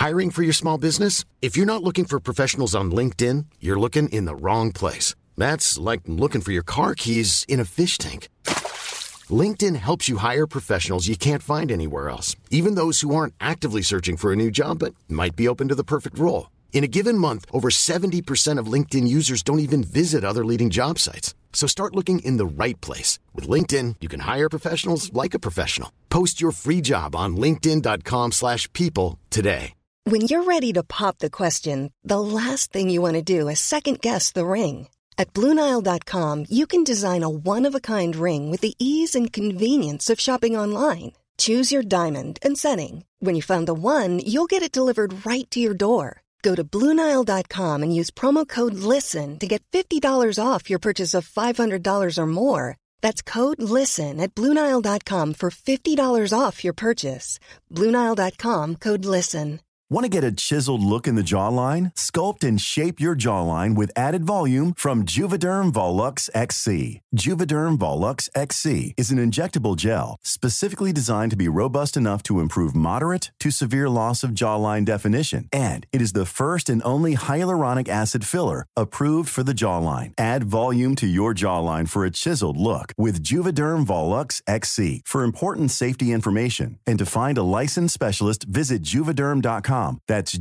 Hiring for your small business? If you're not looking for professionals on LinkedIn, you're looking in the wrong place. That's like looking for your car keys in a fish tank. LinkedIn helps you hire professionals you can't find anywhere else, even those who aren't actively searching for a new job but might be open to the perfect role. In a given month, over 70% of LinkedIn users don't even visit other leading job sites. So start looking in the right place. With LinkedIn, you can hire professionals like a professional. Post your free job on linkedin.com/people today. When you're ready to pop the question, the last thing you want to do is second-guess the ring. At BlueNile.com, you can design a one-of-a-kind ring with the ease and convenience of shopping online. Choose your diamond and setting. When you find the one, you'll get it delivered right to your door. Go to BlueNile.com and use promo code LISTEN to get $50 off your purchase of $500 or more. That's code LISTEN at BlueNile.com for $50 off your purchase. BlueNile.com, code LISTEN. Want to get a chiseled look in the jawline? Sculpt and shape your jawline with added volume from Juvederm Volux XC. Juvederm Volux XC is an injectable gel specifically designed to be robust enough to improve moderate to severe loss of jawline definition. And it is the first and only hyaluronic acid filler approved for the jawline. Add volume to your jawline for a chiseled look with Juvederm Volux XC. For important safety information and to find a licensed specialist, visit Juvederm.com. That's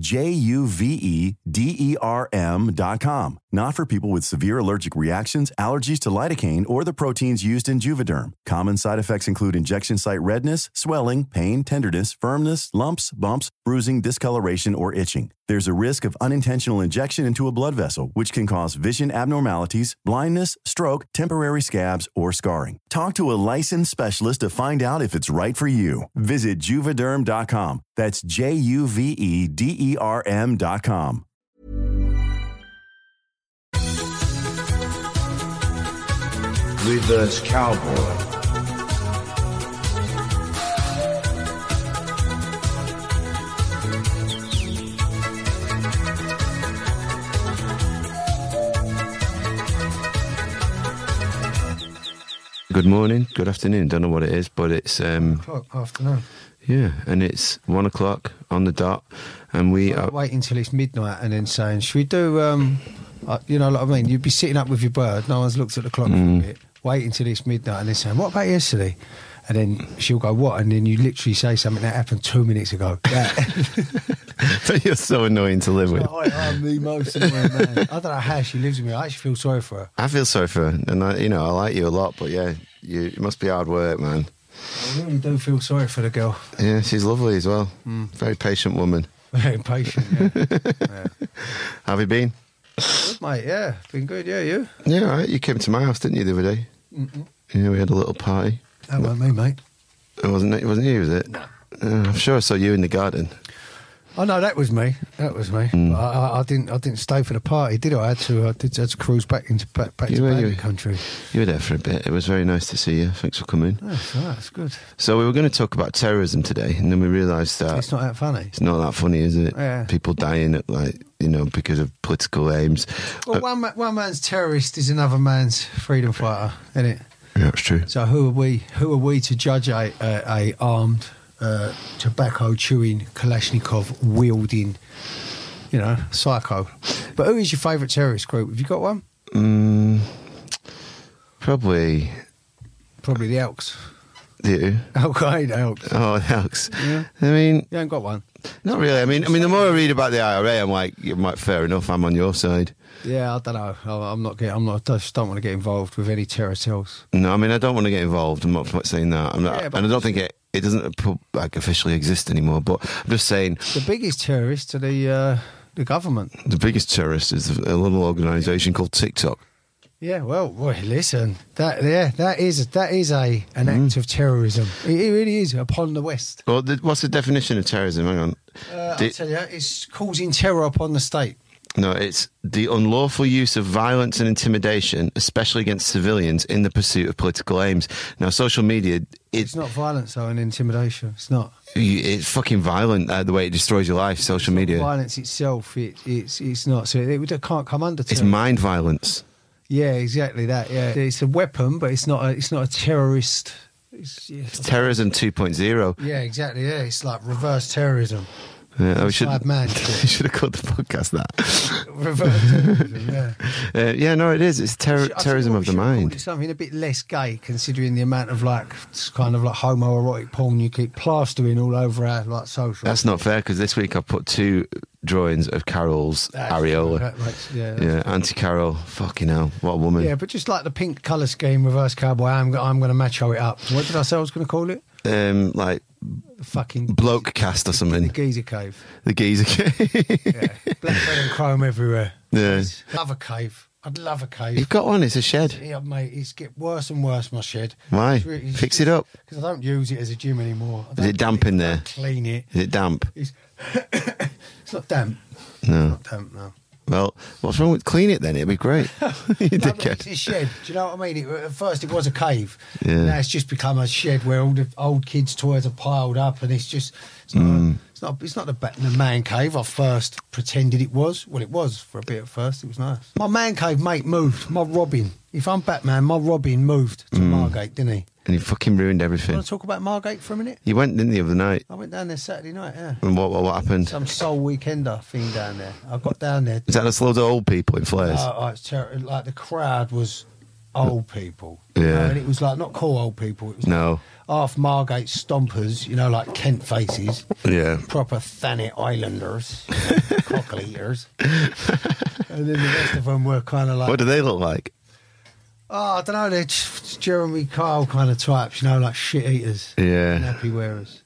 Juvederm.com. Not for people with severe allergic reactions, allergies to lidocaine, or the proteins used in Juvederm. Common side effects include injection site redness, swelling, pain, tenderness, firmness, lumps, bumps, bruising, discoloration, or itching. There's a risk of unintentional injection into a blood vessel, which can cause vision abnormalities, blindness, stroke, temporary scabs, or scarring. Talk to a licensed specialist to find out if it's right for you. Visit Juvederm.com. That's Juvederm.com. Reverse Cowboy. Good morning, good afternoon, don't know what it is, but it's... afternoon. Yeah, and it's 1 o'clock on the dot, and we are... Wait until it's midnight and then saying, should we do, you know what I mean? You'd be sitting up with your bird, no one's looked at the clock for a bit, wait until it's midnight and then saying, what about yesterday? And then she'll go, what? And then you literally say something that happened 2 minutes ago. You're so annoying to live with. I'm the most annoying man. I don't know how she lives with me. I actually feel sorry for her. I feel sorry for her, and I like you a lot, but yeah, it must be hard work, man. I really do feel sorry for the girl. Yeah, she's lovely as well. Very patient woman. Very patient, yeah. Have you been? Good, mate, yeah. Been good, yeah, you? Yeah, all right. You came to my house, didn't you, the other day? Yeah, we had a little party. That wasn't me, mate. It wasn't you, was it? No. I'm sure I saw you in the garden. Oh no, that was me. But I didn't stay for the party, did I? I had to cruise back to the country. You were there for a bit. It was very nice to see you. Thanks for coming. That's good. So we were going to talk about terrorism today, and then we realised that it's not that funny. It's not that funny, is it? Yeah. People dying at because of political aims. Well, one man's terrorist is another man's freedom fighter, isn't it? Yeah, that's true. So who are we to judge a armed, tobacco chewing, Kalashnikov wielding, psycho? But who is your favourite terrorist group? Have you got one? Probably the Elks. Do you? Al-Qaeda Elks. Oh, the Elks. Yeah. I mean, you ain't got one. Not really. I mean, the more I read about the IRA, I'm like, fair enough. I'm on your side. Yeah, I don't know. I just don't want to get involved with any terror cells. No, I mean, I don't want to get involved. I'm not saying that. And I don't think it doesn't officially exist anymore. But I'm just saying the biggest terrorists are the government. The biggest terrorist is a little organisation called TikTok. Yeah, well, listen, that is an act of terrorism. It really is upon the West. Well, what's the definition of terrorism? Hang on. I'll tell you, it's causing terror upon the state. No, it's the unlawful use of violence and intimidation, especially against civilians, in the pursuit of political aims. Now, social media... It's not violence, though, and intimidation. It's not. It's fucking violent, the way it destroys your life, social media. Violence itself, it's not. So it can't come under terror. It's mind violence. Yeah, exactly that, yeah. It's a weapon, but it's not a terrorist... It's terrorism 2.0. Yeah, exactly, yeah. It's like reverse terrorism. Yeah, we should. Man. You should have called the podcast that. Reverse terrorism, yeah. Yeah, no, it is. It's I think terrorism what of we the should have called mind. it something a bit less gay, considering the amount of like kind of like homoerotic porn you keep plastering all over our like social. That's not fair because this week I've put 2 drawings of Carol's areola. Yeah, Auntie Carol. Fucking hell, what a woman. Yeah, but just like the pink colour scheme, reverse cowboy, I'm going to macho it up. What did I say I was going to call it? Like The fucking bloke cast or something. The geezer cave. The geezer cave. Yeah, black red and chrome everywhere. Yeah. Love a cave. I'd love a cave. You've got one. It's a shed. Yeah, mate, it's get worse and worse, my shed. Why? Fix it up. Because I don't use it as a gym anymore. Is it damp in there? Clean it. Is it damp? It's not damp. No. Not damp, no. Well, what's wrong with clean it then? It'd be great. You No, but dickhead. it's a shed. Do you know what I mean? At first it was a cave. Yeah. Now it's just become a shed where all the old kids' toys are piled up, and it's not the man cave I first pretended it was. Well, it was for a bit at first. It was nice. My man cave mate moved. My Robin. If I'm Batman, my Robin moved to Margate, didn't he? And you fucking ruined You everything. want to talk about Margate for a minute? You went, didn't you, the other night? I went down there Saturday night, yeah. And what happened? Some soul weekender thing down there. I got down there. Is that just loads of old people in flares? It's terrible. Like the crowd was old people. Yeah. You know, and it was like not cool old people. It was No. like half Margate stompers, you know, like Kent faces. Yeah. Proper Thanet Islanders, cockle eaters. And then the rest of them were kind of like, What do they look like? oh, I don't know, they're just Jeremy Kyle kind of types, you know, like shit eaters. Yeah. Nappy wearers.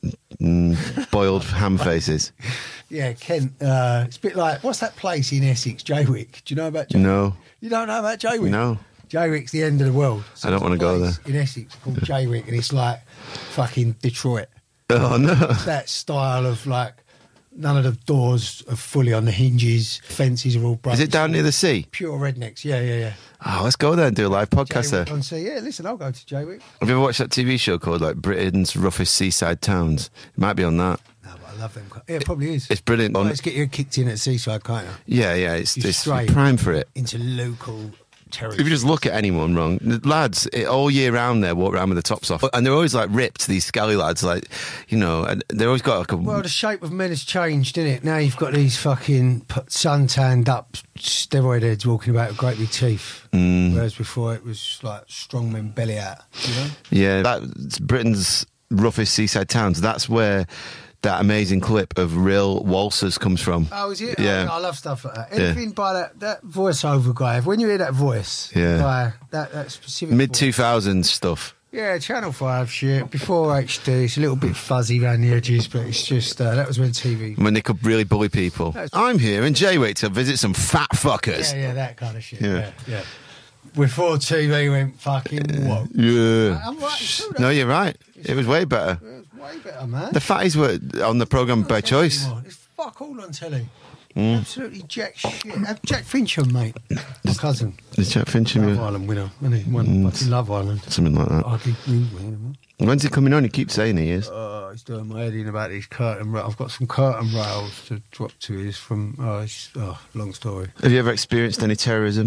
Boiled ham faces. Yeah, Kent. It's a bit like, what's that place in Essex, Jaywick? Do you know about Jaywick? No. You don't know about Jaywick? No. Jaywick's the end of the world. I don't there's a wanna go place in Essex called Jaywick, and it's like fucking Detroit. Oh, no. That style of like, none of the doors are fully on the hinges, fences are all broken. Is it down near the sea? Pure rednecks, yeah. Oh, let's go there and do a live podcast there. Jaywick on sea, yeah, listen, I'll go to Jaywick. Have you ever watched that TV show called like Britain's Roughest Seaside Towns? It might be on that. No, but I love them. Yeah, it probably is. It's brilliant. Let's get you kicked in at Seaside, can't you? Yeah, it's straight prime for it. into local territory. If you just look at anyone wrong, the lads all year round there walk around with the tops off, and they're always like ripped. These scally lads, like and they've always got like a. Well, the shape of men has changed, didn't it? Now you've got these fucking sun-tanned up steroid heads walking about with great big teeth, whereas before it was like strong men belly out. You know? Yeah, that's Britain's Roughest Seaside Towns. That's where that amazing clip of real waltzers comes from. Oh, is it? Yeah. I love stuff like that. Anything by that voiceover guy. When you hear that voice, Yeah. guy, that specific Mid voice. 2000s stuff. Yeah, Channel 5 shit. Before HD, it's a little bit fuzzy around the edges, but it's just, that was when TV... When they could really bully people. I'm here in Jaywick to visit some fat fuckers. Yeah, that kind of shit. Yeah. Yeah. Before TV went fucking woke. Yeah. I'm right, it's true, No, you're right. It was way better. It was way better, man. The fatties were on the programme by choice. Anymore. It's fuck all on telly. Absolutely jack shit. Jack Fincham, mate. My cousin. The Jack Fincham, Love yeah. Island winner. Wasn't he? Won fucking Love Island. Something like that. Hardly knew him. When's he coming on? He keeps saying he is. He's doing my head in about these curtain rails. I've got some curtain rails to drop to his from. Long story. Have you ever experienced any terrorism?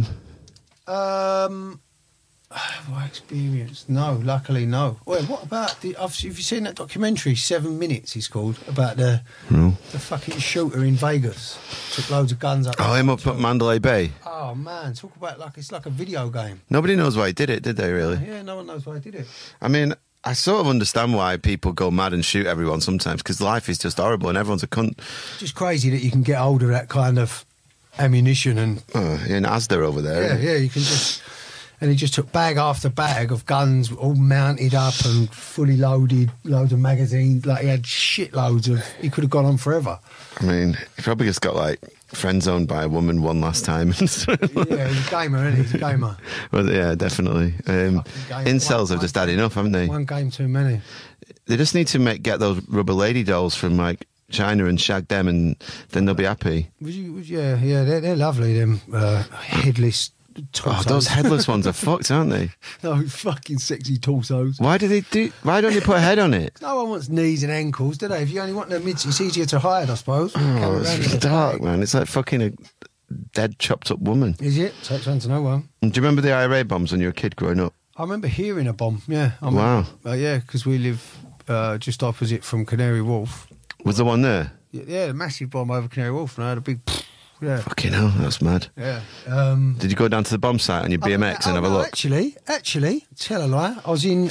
My experience? No, luckily no. Well, what about have you seen that documentary, 7 Minutes, it's called, about the fucking shooter in Vegas? Took loads of guns up. Oh, him up at Mandalay Bay. Oh, man, talk about it's like a video game. Nobody knows why he did it, did they, really? Yeah, no one knows why I did it. I mean, I sort of understand why people go mad and shoot everyone sometimes, because life is just horrible and everyone's a cunt. Just crazy that you can get hold of that kind of ammunition and... In Asda over there. Yeah, you can just... And he just took bag after bag of guns, all mounted up and fully loaded, loads of magazines. Like, he had shitloads of... He could have gone on forever. I mean, he probably just got, like, friend-zoned by a woman one last time. Yeah, he's a gamer, isn't he? He's a gamer. Well, yeah, definitely. Incels have just had enough, haven't they? One game too many. They just need to get those rubber lady dolls from, like, China and shag them, and then they'll be happy. Yeah, they're lovely, them headless torsos. Oh, those headless ones are fucked, aren't they? Those fucking sexy torsos. Why don't they put a head on it? No one wants knees and ankles, do they? If you only want the mids, it's easier to hide, I suppose. Oh, it's dark, man. It's like fucking a dead, chopped up woman. Is it? Takes one to know one. Do you remember the IRA bombs when you were a kid growing up? I remember hearing a bomb, yeah. Wow. Yeah, because we live just opposite from Canary Wharf. Was the one there? Yeah, a massive bomb over Canary Wharf, and I had a big. Yeah. Fucking hell, that's mad. Yeah. Did you go down to the bomb site on your BMX and have a look? Actually, tell a lie. I was in.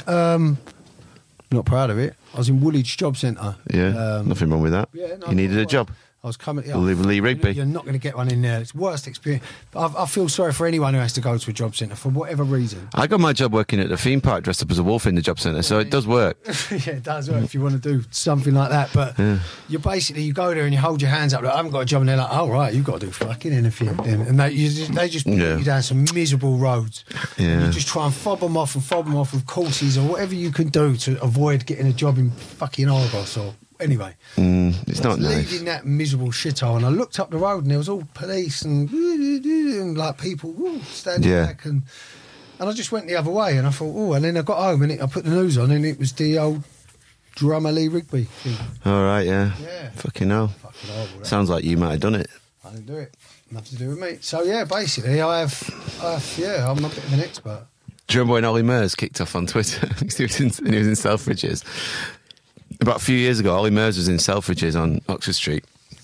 Not proud of it. I was in Woolwich Job Centre. Yeah, nothing wrong with that. Yeah, no, you needed a job. I was coming. Lee Rigby. You're not going to get one in there. It's worst experience. I feel sorry for anyone who has to go to a job centre for whatever reason. I got my job working at the theme park dressed up as a wolf in the job centre, so it does work. Yeah, it does work if you want to do something like that. But you go there and you hold your hands up like, I haven't got a job, and they're like, oh, right, you've got to do fucking anything. And they just put you down some miserable roads. Yeah. And you just try and fob them off with courses or whatever you can do to avoid getting a job in fucking Argos or... Anyway, it's not nice. Leaving that miserable shithole, and I looked up the road, and there was all police and like people standing back, and I just went the other way, and I thought, and then I got home, and I put the news on, and it was the old drummer Lee Rigby thing. All right, yeah. Fucking hell. Fucking horrible. Sounds like you might have done it. I didn't do it. Nothing to do with me. So yeah, basically, I'm a bit of an expert. Do you remember when Ollie Murs kicked off on Twitter? he was in Selfridges. About a few years ago, Ollie Murs was in Selfridges on Oxford Street,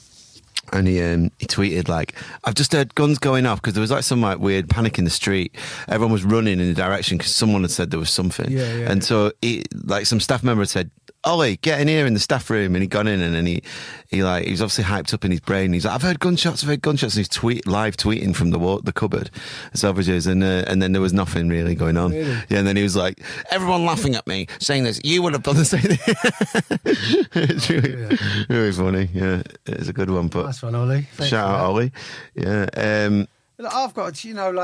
and he tweeted like, "I've just heard guns going off," because there was like some like weird panic in the street. Everyone was running in the direction because someone had said there was something. So some staff member had said, "Ollie, get in here in the staff room," and he'd gone in, and then he was obviously hyped up in his brain. He's like, I've heard gunshots, and he's live tweeting from the cupboard at Selfridges, and then there was nothing really going on. Really? Yeah, and then he was like, everyone laughing at me, saying this, you would have done the same thing. It's really funny. Yeah, it's a good one. But nice one, Ollie. Shout out, Ollie. Yeah. I've got,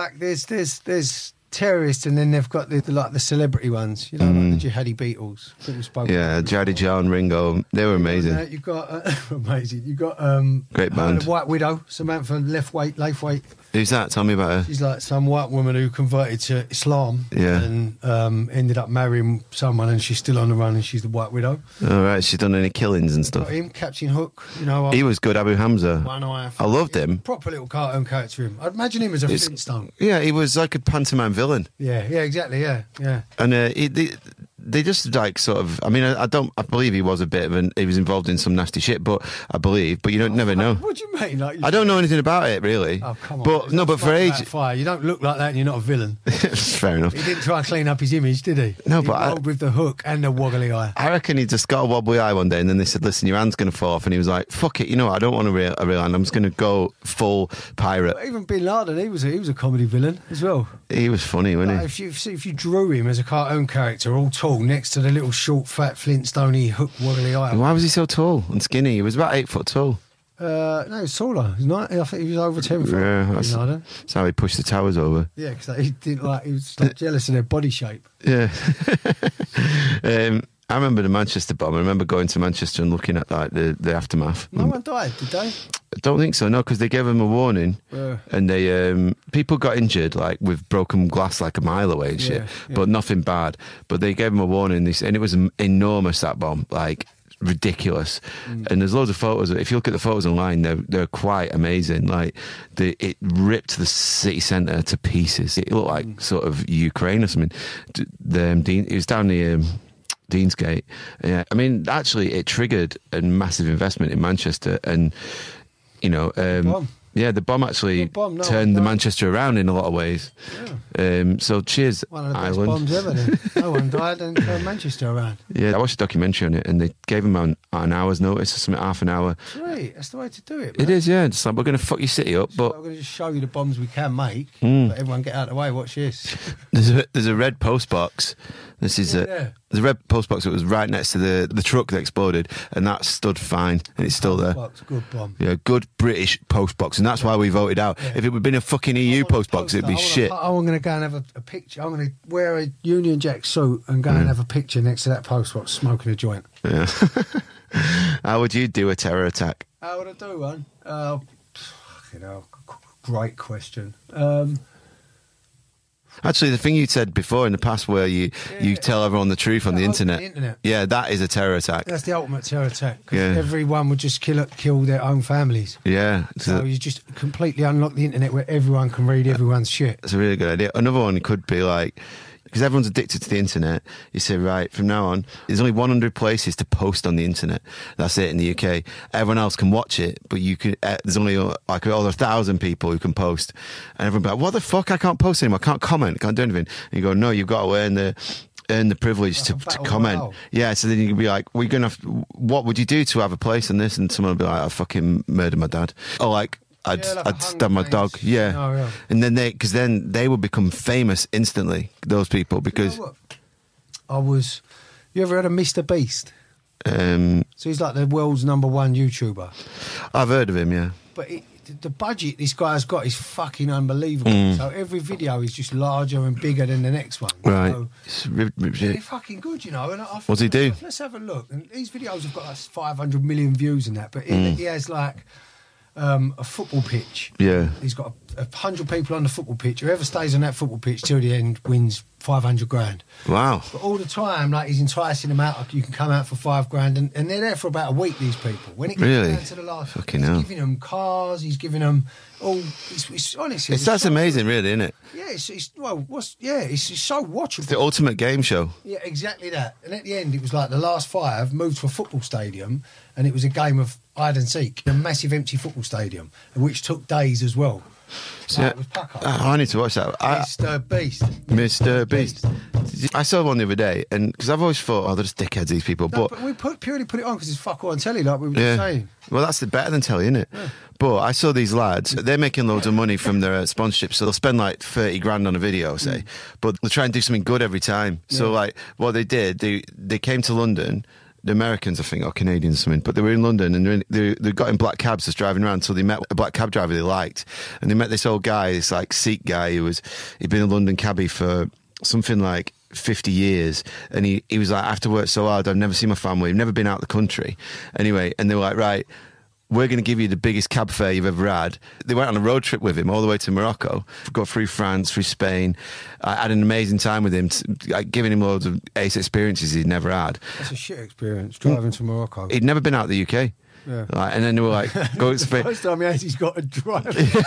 there's terrorists, and then they've got the celebrity ones, like the Jihadi Beatles. Jihadi John, Ringo, they were amazing. You've got amazing. You've got great band. White Widow, Samantha Leithwaite. Who's that? Tell me about her. She's like some white woman who converted to Islam, and ended up marrying someone, and she's still on the run, and she's the White Widow. All right, she's done any killings and stuff. Got him, Captain Hook. He was good, Abu Hamza. One eye. I loved him. Proper little cartoon character. Him. I'd imagine him as a Flintstone. Yeah, he was like a pantomime villain. Yeah, exactly. Yeah. And they just like sort of. I mean, I believe he was he was involved in some nasty shit, but you don't never know. What do you mean? I don't know anything about it really. Oh come on! But for age, fire, you don't look like that, and you're not a villain. Fair enough. He didn't try and clean up his image, did he? No, he but rolled with the hook and the wobbly eye. I reckon he just got a wobbly eye one day, and then they said, "Listen, your hand's going to fall off," and he was like, "Fuck it, I don't want a real hand. I'm just going to go full pirate." But even Bin Laden, he was a comedy villain as well. He was funny, wasn't he? If you drew him as a cartoon character, all tall, next to the little short, fat Flintstone-y hook wobbly eye. Why was he so tall and skinny? He was about 8 foot tall. No, he was taller. I think he was over 10 foot. Yeah, that's how he pushed the towers over. Yeah, because he was jealous of their body shape. Yeah. I remember the Manchester bomb. I remember going to Manchester and looking at like the aftermath. No one died, did they? I don't think so, no, because they gave them a warning, and they people got injured like with broken glass like a mile away and shit, but nothing bad. But they gave them a warning, and it was enormous, that bomb, like ridiculous. And there's loads of photos. If you look at the photos online, they're quite amazing. Like it ripped the city centre to pieces. It looked like sort of Ukraine or something. It was down the Deansgate. Yeah, I mean, actually, it triggered a massive investment in Manchester, and the bomb actually turned the Manchester around in a lot of ways. Yeah. So cheers, one of the Ireland. best bombs ever. Then. No one died and turned Manchester around. Yeah, I watched a documentary on it, and they gave him an hour's notice or something, half an hour. Great, that's the way to do it. Man. It is, yeah. It's like, we're going to fuck your city up, but we're going to just show you the bombs we can make. But everyone get out of the way. Watch this. There's a red post box. This is the red post box that was right next to the truck that exploded, and that stood fine, and it's still there. Good bomb. Yeah, good British post box, and that's why we voted out. Yeah. If it would have been a fucking EU post box, it'd be shit. I'm going to go and have a picture. I'm going to wear a Union Jack suit and go and have a picture next to that post box, smoking a joint. Yeah. How would you do a terror attack? How would I do one? Great question. Actually, the thing you said before in the past where you tell everyone the truth on the internet. Yeah, that is a terror attack. That's the ultimate terror attack. Yeah. Everyone would just kill their own families. Yeah. So you just completely unlock the internet where everyone can read everyone's shit. That's a really good idea. Another one could be like, because everyone's addicted to the internet. You say, right, from now on, there's only 100 places to post on the internet. That's it in the UK. Everyone else can watch it, but you can. There's only like over 1,000 people who can post, and everyone be like, what the fuck? I can't post anymore. I can't comment. Can't do anything. And you go, no, you've got to earn the privilege to comment. Wow. Yeah, so then you can be like, we're gonna. What would you do to have a place in this? And someone will be like, I fucking murdered my dad. Or like. I'd stab my dog, yeah. Oh, yeah. And then they would become famous instantly. Those people, because You know what? You ever heard of Mr. Beast? So he's like the world's #1 YouTuber. I've heard of him, yeah. But the budget this guy's got is fucking unbelievable. So every video is just larger and bigger than the next one. Right. So It's they're fucking good, you know. And What's he do? Let's have a look. And these videos have got like 500 million views and that. But he has like a football pitch. Yeah. He's got 100 people on the football pitch. Whoever stays on that football pitch till the end wins 500 grand. Wow. But all the time, like, he's enticing them out. You can come out for 5 grand, and they're there for about a week. These people, when it gets Really? down to the last, Fucking he's hell. giving them cars. He's giving them all. It's honestly, That's amazing, really, isn't it? Yeah, it's so watchable. It's the ultimate game show. Yeah, exactly that. And at the end, it was like the last 5 moved to a football stadium, and it was a game of hide and seek, a massive empty football stadium, which took days as well. So, It was Paco. I need to watch that. Mr. Beast. Mr. Beast. I saw one the other day, and because I've always thought, they're just dickheads, these people. No, but we purely put it on because it's fuck all on telly, like we were just saying. Well, that's better than telly, isn't it? Yeah. But I saw these lads, they're making loads of money from their sponsorship, so they'll spend like 30 grand on a video, say, but they'll try and do something good every time. So, like, what they did, they came to London, the Americans, I think, or Canadians or something, but they were in London and they got in black cabs just driving around, so they met a black cab driver they liked, and they met this old guy, this like Sikh guy he'd been a London cabbie for something like 50 years, and he was like, after work so hard, I've never seen my family, I've never been out of the country anyway, and they were like, right, we're going to give you the biggest cab fare you've ever had. They went on a road trip with him all the way to Morocco, got through France, through Spain. I had an amazing time with him, giving him loads of ace experiences he'd never had. That's a shit experience, driving to Morocco. He'd never been out of the UK. Yeah. And then they were like, go to Spain. First time he's got to drive.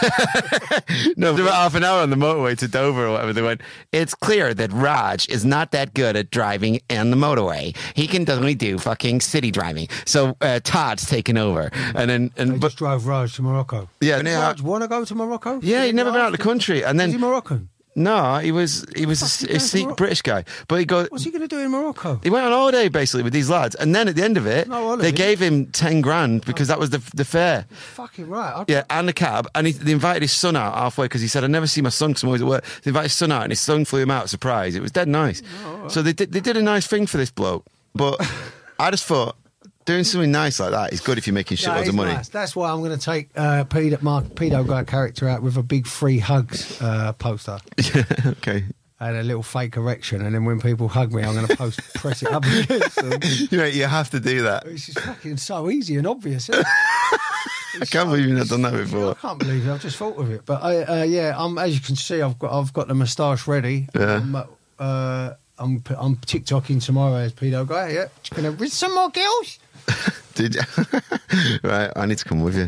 No, about half an hour on the motorway to Dover or whatever. They went, it's clear that Raj is not that good at driving on the motorway. He can only do fucking city driving. So Todd's taken over. And They just drove Raj to Morocco. Yeah. Did Raj want to go to Morocco? Yeah, he'd never been out of the country. And then, Was he Moroccan? No, he was a Sikh British guy. But he goes. What's he going to do in Morocco? He went on holiday basically with these lads, and then at the end of it, they gave him 10 grand because that was the fare. Fucking right. Yeah, and the cab, and they invited his son out halfway because he said, "I never see my son because I'm always at work." They invited his son out, and his son flew him out. Surprise! It was dead nice. Oh, right. So they did a nice thing for this bloke. But I just thought, doing something nice like that is good if you're making shitloads of money. Nice. That's why I'm going to take my pedo guy character out with a big free hugs poster. Yeah, okay. And a little fake erection, and then when people hug me, I'm going to press it up against them. You have to do that. It's just fucking so easy and obvious, isn't it? I can't believe you've not done that before. I can't believe it. I've just thought of it. But as you can see, I've got the moustache ready. Yeah. I'm TikToking tomorrow as pedo guy. Yeah, just going to with some more girls. Did you? Right, I need to come with you.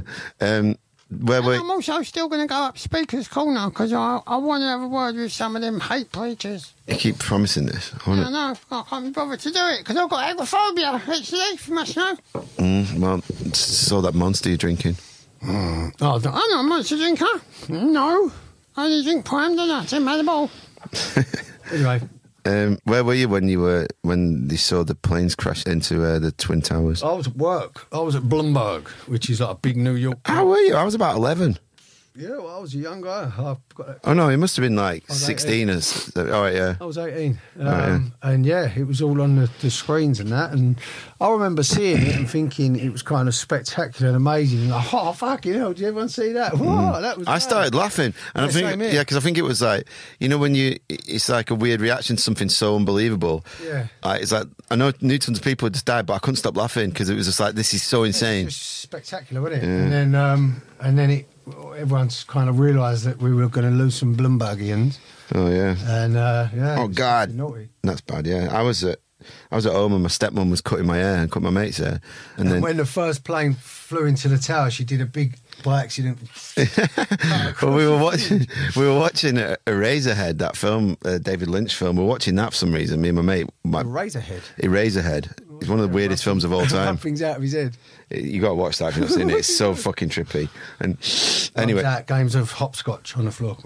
I'm also still going to go up Speaker's Corner because I want to have a word with some of them hate preachers. You keep promising this. I know. I can't be bothered to do it because I've got agoraphobia. It's Leaf, you must know. Well, saw that Monster you're drinking. Oh, I'm not a monster drinker. No. I only drink Prime, don't I? It's in Malibu. Anyway. Where were you when they saw the planes crash into the Twin Towers? I was at work. I was at Bloomberg, which is like a big New York. How were you? I was about 11. Yeah, well, I was a young guy. Oh no, he must have been like 16 or so. All right, yeah. I was 18. And yeah, it was all on the screens and that. And I remember seeing it and thinking it was kind of spectacular and amazing. And like, oh, fucking hell, did everyone see that? Whoa, that was I started laughing. And because I think it was like, when it's like a weird reaction to something so unbelievable. Yeah. It's like, I know Newton's people just died, but I couldn't stop laughing because it was just like, this is so insane. It was just spectacular, wasn't it? Yeah. And then everyone's kind of realised that we were going to lose some Bloombergians. Oh, yeah. And, oh, God. Naughty. That's bad, yeah. I was at I was at home and my stepmom was cutting my hair and cut my mate's hair. And then when the first plane flew into the tower, she did a big, by accident. well, we were watching Eraserhead, that film, David Lynch film. We were watching that for some reason. Me and my mate. Eraserhead. It's one of the weirdest films of all time. Things out of his head. You got to watch that if you've not seen it. It's so fucking trippy. And anyway, games of hopscotch on the floor.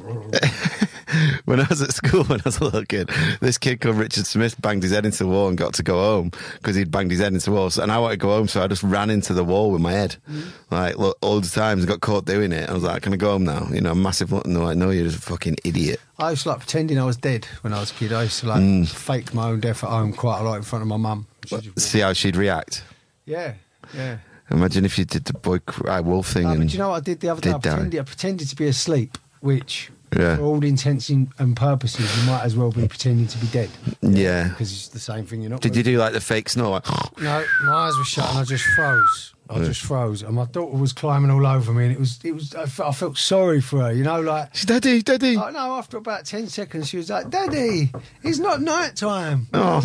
When I was at school, when I was a little kid, this kid called Richard Smith banged his head into the wall and got to go home because he'd banged his head into the wall. And I wanted to go home, so I just ran into the wall with my head, like loads of times. Got caught doing it. I was like, "Can I go home now?" You know, massive. And they're like, "No, you're just a fucking idiot." I used to like pretending I was dead when I was a kid. I used to like fake my own death at home quite a lot in front of my mum. See how she'd react. Yeah. Imagine if you did the boy cry wolf thing. But do you know what I did the other day? I pretended to be asleep, which, for all intents and purposes, you might as well be pretending to be dead. Yeah. Because it's the same thing. You're not. Did you do like the fake snore? Like, no, my eyes were shut and I just froze. And my daughter was climbing all over me, and it was. I felt sorry for her, you know, like. Daddy. Oh, no, after about 10 seconds, she was like, "Daddy, it's not night time."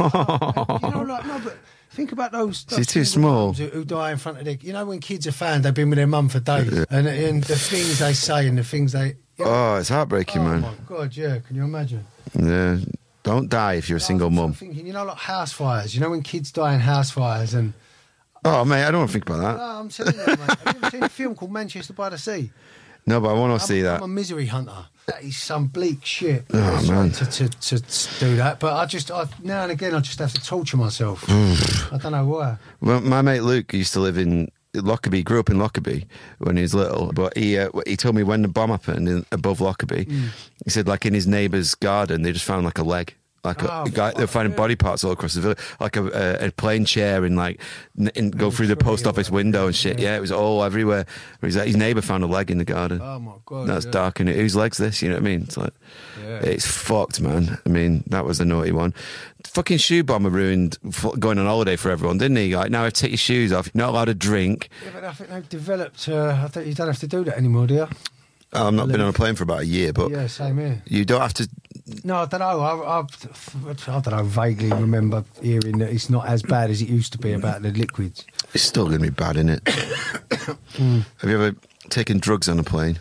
Oh. You know, like, no, but think about those. She's too small. Who die in front of their. You know, when kids are found, they've been with their mum for days, and the things they say and the things they. You know, oh, it's heartbreaking, man. Oh my God, yeah. Can you imagine? Yeah. Don't die if you're a single mum. I'm thinking, you know, like house fires. You know, when kids die in house fires and. Oh, mate, I don't want to think about that. No, I'm telling you, mate. Have you ever seen a film called Manchester by the Sea? No, but I want to see that. I'm a misery hunter. That is some bleak shit. Oh, man. To do that. But now and again, I just have to torture myself. I don't know why. Well, my mate Luke used to live in Lockerbie, grew up in Lockerbie when he was little. But he told me when the bomb happened above Lockerbie, he said, like, in his neighbour's garden, they just found, like, a leg. Like a guy, they're finding body parts all across the village, like a plane chair and like go through the post office window and shit. Yeah, it was all everywhere. His neighbour found a leg in the garden. Oh my God, that's dark. And whose leg's this? You know what I mean? It's like it's fucked, man. I mean, that was a naughty one. Fucking shoe bomber ruined going on holiday for everyone, didn't he? Like, now take your shoes off. You're not allowed to drink. Yeah, but I think they've developed. I think you don't have to do that anymore, do you? I've not been on a plane for about a year, but yeah, same here. You don't have to. No, I don't know. I don't know. Vaguely remember hearing that it's not as bad as it used to be about the liquids. It's still going to be bad, isn't it? Have you ever taken drugs on a plane?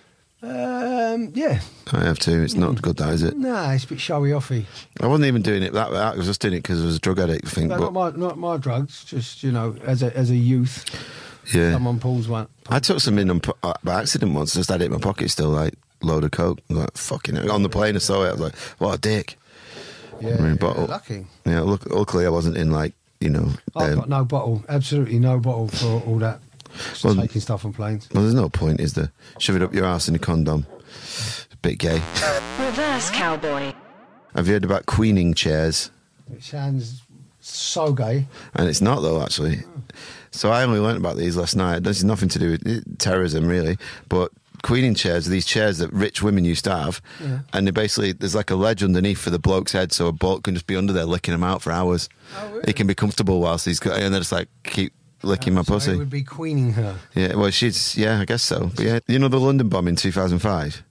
Yeah. I have too. It's not good, that is it? No, it's a bit showy-offy. I wasn't even doing it that way. I was just doing it because I was a drug addict, I think. But not my drugs. Just, you know, as a youth. Yeah. Someone pulls one. I took some in by accident once. Just had it in my pocket still, like, load of coke. I was like, fucking hell. On the plane, I saw it. I was like, what a dick. Yeah, lucky. Yeah, luckily I wasn't in, like, you know... I've got no bottle. Absolutely no bottle for all that. Taking stuff on planes. Well, there's no point, is there? Shove it up your arse in a condom. It's a bit gay. Reverse cowboy. Have you heard about queening chairs? It sounds so gay. And it's not, though, actually. So I only learnt about these last night. This has nothing to do with terrorism, really. But queening chairs are these chairs that rich women used to have. Yeah. And they basically, there's like a ledge underneath for the bloke's head, so a bloke can just be under there licking them out for hours. Oh, really? He can be comfortable whilst he's got, and they're just like, keep licking my pussy. So would be queening her. Yeah, well, I guess so. But yeah, you know the London bomb in 2005?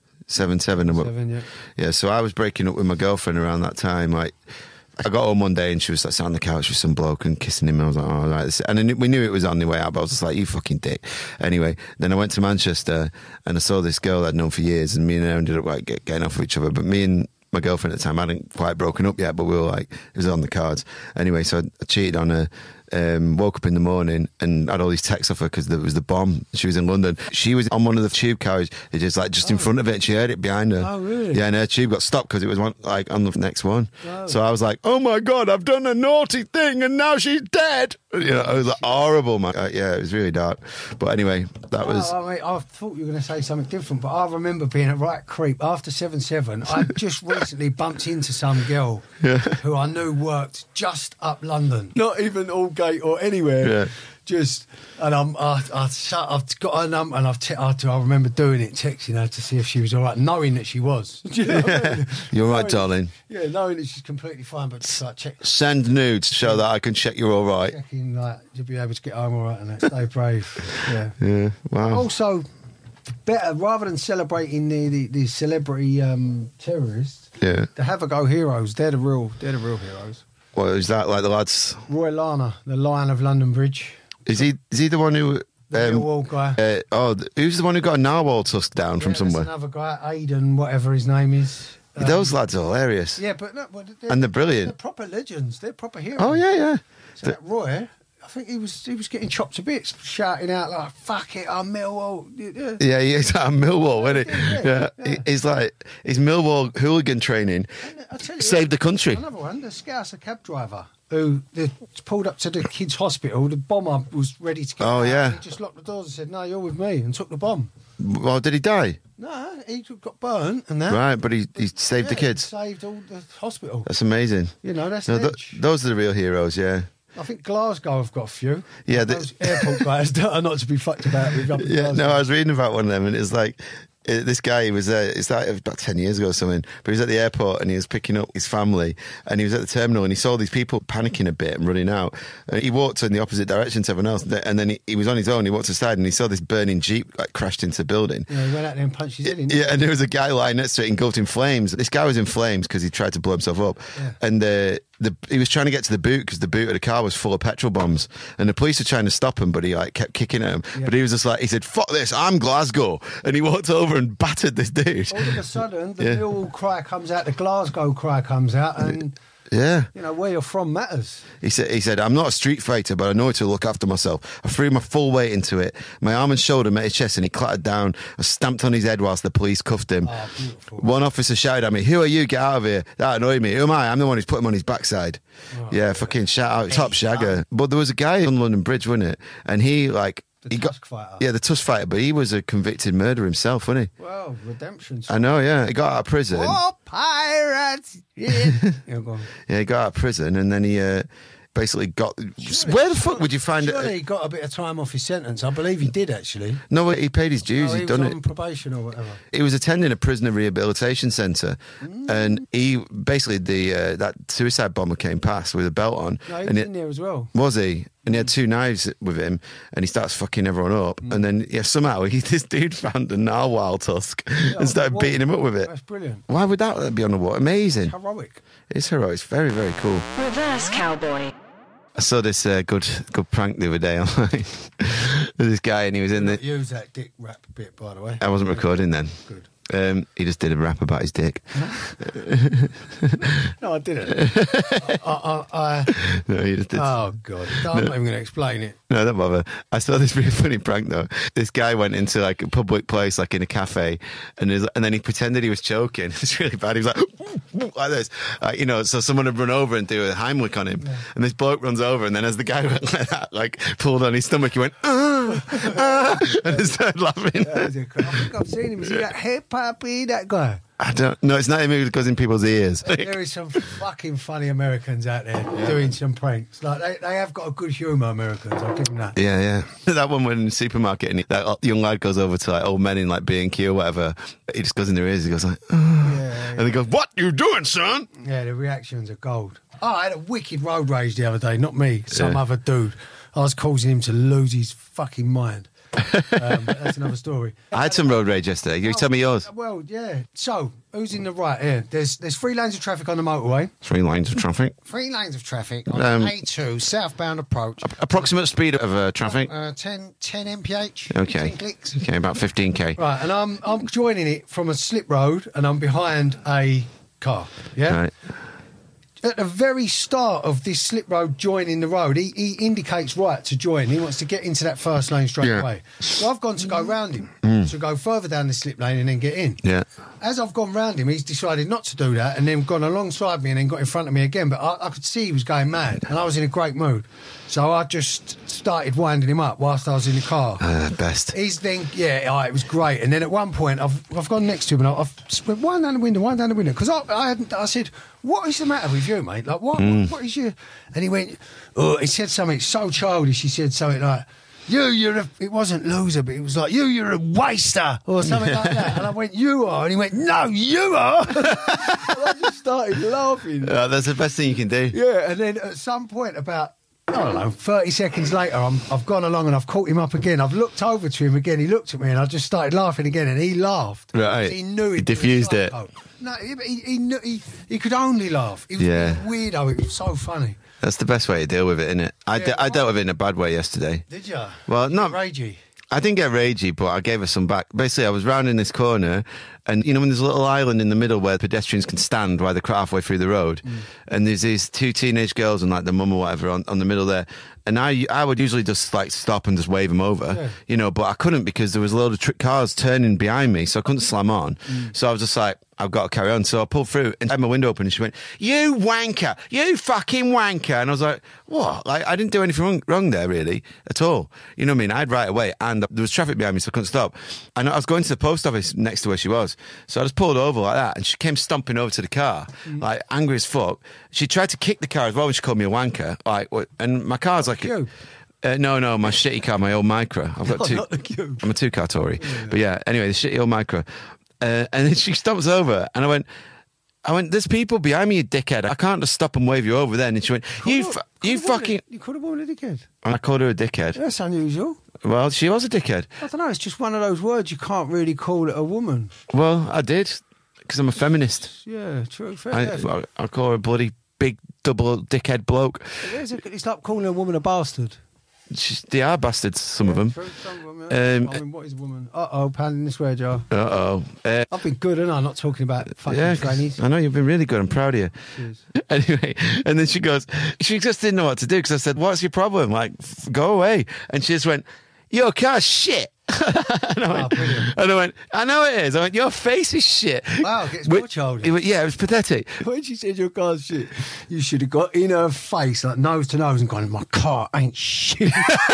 7/7. Yeah, so I was breaking up with my girlfriend around that time, like... I got home one day and she was like sat on the couch with some bloke and kissing him. And I was like, oh, right. And then we knew it was on the way out, but I was just like, you fucking dick. Anyway, then I went to Manchester and I saw this girl I'd known for years, and me and her ended up like getting off of each other. But me and my girlfriend at the time hadn't quite broken up yet, but we were like, it was on the cards. Anyway, so I cheated on her. Woke up in the morning and had all these texts off her because there was the bomb. She was in London. She was on one of the tube carriages, just in front of it, and she heard it behind her. Oh, really? Yeah, and her tube got stopped because it was on the next one. Oh. So I was like, oh my God, I've done a naughty thing and now she's dead. You know, it was like horrible, man. Yeah, it was really dark. But anyway, that was... I thought you were going to say something different, but I remember being a right creep. After 7/7, I just recently bumped into some girl who I knew worked just up London. Not even Aldgate or anywhere. Yeah. Just, and I've got her number, and I remember doing it, texting her to see if she was all right, knowing that she was. Do you know what I mean? You're right, darling. Yeah, knowing that she's completely fine, but just like check. Send nudes to show that I can check you're all right. Checking, like, you'll be able to get home all right and that. Stay brave. Yeah. Yeah, wow. Also, better, rather than celebrating the celebrity terrorists, the have-a-go heroes, they're the real heroes. What was that? Like the lads? Roy Larner, the Lion of London Bridge. Is he the one who? Millwall guy. Who's the one who got a narwhal tusk down from somewhere? There's another guy, Aidan, whatever his name is. Those lads are hilarious. Yeah, but and they're brilliant. They're proper legends. They're proper heroes. Oh yeah. So that Roy, I think he was getting chopped to bits, shouting out like "fuck it, I'm Millwall." Yeah, he's at Millwall, wasn't he? Yeah. He's Millwall hooligan training. Saved the country. Another one, the Scouser cab driver who pulled up to the kids' hospital. The bomber was ready to get out. Yeah. He just locked the doors and said, "No, you're with me," and took the bomb. Well, did he die? No, he got burnt and that. Right, but he saved the kids. Saved all the hospital. That's amazing. That's those are the real heroes, yeah. I think Glasgow have got a few. Yeah, those airport guys that are not to be fucked about with. Yeah, no, I was reading about one of them, and it's like this guy. He was there. It's like about 10 years ago or something. But he was at the airport and he was picking up his family, and he was at the terminal and he saw these people panicking a bit and running out. And he walked in the opposite direction to everyone else, and then he was on his own. He walked to the side and he saw this burning Jeep like crashed into the building. Yeah, he went out there and punched his head in. Yeah, and there was a guy lying next to it engulfed in flames. This guy was in flames because he tried to blow himself up, and he was trying to get to the boot because the boot of the car was full of petrol bombs, and the police were trying to stop him, but he like kept kicking at him. Yeah. But he was just like, he said, "Fuck this, I'm Glasgow," and he walked over and battered this dude. All of a sudden, the Millwall cry comes out, the Glasgow cry comes out, and where you're from matters. He said, "I'm not a street fighter, but I know to look after myself. I threw my full weight into it. My arm and shoulder met his chest, and he clattered down. I stamped on his head whilst the police cuffed him. Oh, beautiful. One officer shouted at me, 'Who are you? Get out of here.' That annoyed me. 'Who am I? I'm the one who's put him on his backside.'" Fucking shout out, top shagger. But there was a guy on London Bridge, wasn't it? And he like. The Tusk fighter. Yeah, the Tusk fighter, but he was a convicted murderer himself, wasn't he? Well, redemption. I know, yeah. He got out of prison. Oh, pirates! Yeah, go on. Yeah, he got out of prison and then he basically got... Where the fuck would you find it? Surely he got a bit of time off his sentence. I believe he did, actually. No, he paid his dues. He'd done it. He was on probation or whatever. He was attending a prisoner rehabilitation centre, and he basically that suicide bomber came past with a belt on. No, he was in there as well. Was he? And he had two knives with him, and he starts fucking everyone up. And then somehow this dude found a narwhal tusk and started beating him up with it. That's brilliant. Why would that be on the wall? Amazing. It's heroic. It's heroic. It's very, very cool. Reverse cowboy. I saw this good prank the other day online. There's this guy, and he was in the... Use that dick rap bit, by the way. I wasn't recording then. Good. He just did a rap about his dick. No, I didn't. No, he just did. Oh, God. I'm not even going to explain it. No, don't bother. I saw this really funny prank, though. This guy went into, like, a public place, like in a cafe, and then he pretended he was choking. It's really bad. He was like this. So someone would run over and do a Heimlich on him. Yeah. And this bloke runs over, and then as the guy went like that, like, pulled on his stomach, he went, and he started laughing. I think I've seen him. Is he that hip poppy, that guy? I don't know. It's not him who goes in people's ears. There is some fucking funny Americans out there doing some pranks. Like they have got a good humour, Americans. I'll give them that. Yeah. That one when in the supermarket and that young lad goes over to like old men in like B&Q or whatever. He just goes in their ears. He goes like, and he goes, "What you doing, son?" Yeah, the reactions are gold. Oh, I had a wicked road rage the other day. Not me, some other dude. I was causing him to lose his fucking mind. That's another story. I had some road rage yesterday. You tell me yours. Well, yeah. So, who's in the right here? There's 3 lanes of traffic on the motorway. 3 lanes of traffic. 3 lanes of traffic on A2 southbound approach. Approximate speed of traffic? 10 mph. Okay. 10 clicks. Okay, about 15k. Right, and I'm joining it from a slip road, and I'm behind a car. Yeah. Right. At the very start of this slip road joining the road, he indicates right to join. He wants to get into that first lane straight away. So I've gone to go round him, to go further down the slip lane and then get in. Yeah. As I've gone round him, he's decided not to do that and then gone alongside me and then got in front of me again. But I could see he was going mad and I was in a great mood. So I just started winding him up whilst I was in the car. Best. He's then, it was great. And then at one point, I've gone next to him and I've went, wind down the window. Because I said, "What is the matter with you, mate? Like, what is your..." And he went, he said something so childish. He said something like, it wasn't loser, but it was like, you're a waster, or something like that. And I went, "You are?" And he went, "No, you are." And I just started laughing. That's the best thing you can do. Yeah, and then at some point, about I don't know, 30 seconds later, I've gone along and I've caught him up again. I've looked over to him again. He looked at me and I just started laughing again and he laughed. Right. He knew He diffused it. No, he knew, he could only laugh. He was Yeah. a weirdo. It was so funny. That's the best way to deal with it, isn't it? I dealt with it in a bad way yesterday. Did you? Well, not Ragey. I didn't get ragey, but I gave her some back. Basically, I was rounding this corner, and you know when there's a little island in the middle where pedestrians can stand while they're halfway through the road, and there's these two teenage girls and like the mum or whatever on the middle there, and I would usually just like stop and just wave them over, you know, but I couldn't because there was a load of cars turning behind me, so I couldn't slam on. So I was just like, I've got to carry on. So I pulled through and had my window open and she went, "You wanker, you fucking wanker." And I was like, what? Like, I didn't do anything wrong there really at all. You know what I mean? I'd right away and there was traffic behind me so I couldn't stop. And I was going to the post office next to where she was. So I just pulled over like that and she came stomping over to the car, like angry as fuck. She tried to kick the car as well when she called me a wanker. Like, and my car's like... Cube. No, my shitty car, my old Micra. I've got two. Not the Cube. I'm a two-car Tory. But yeah, anyway, the shitty old Micra. And then she stomps over, and I went, "There's people behind me, you dickhead. I can't just stop and wave you over then." And she went, "You fucking..." You called a woman a dickhead. And I called her a dickhead. That's unusual. Well, she was a dickhead. I don't know, it's just one of those words you can't really call it a woman. Well, I did, because I'm a feminist. Yeah, true. Fair. I call her a bloody big double dickhead bloke. It's like calling a woman a bastard. They are bastards, some of them. True, some of them, I mean, what is a woman? Pounding the swear jar. I've been good, haven't I? Not talking about fucking trannies. I know, you've been really good. I'm proud of you. Cheers. Anyway, and then she goes, she just didn't know what to do because I said, "What's your problem? Like, go away." And she just went, "Your car's shit." And I went, "I know it is." I went, "Your face is shit." Wow, it gets more childish. Yeah, it was pathetic. When she said your car's shit, you should have got in her face, like nose to nose, and gone, "My car ain't shit."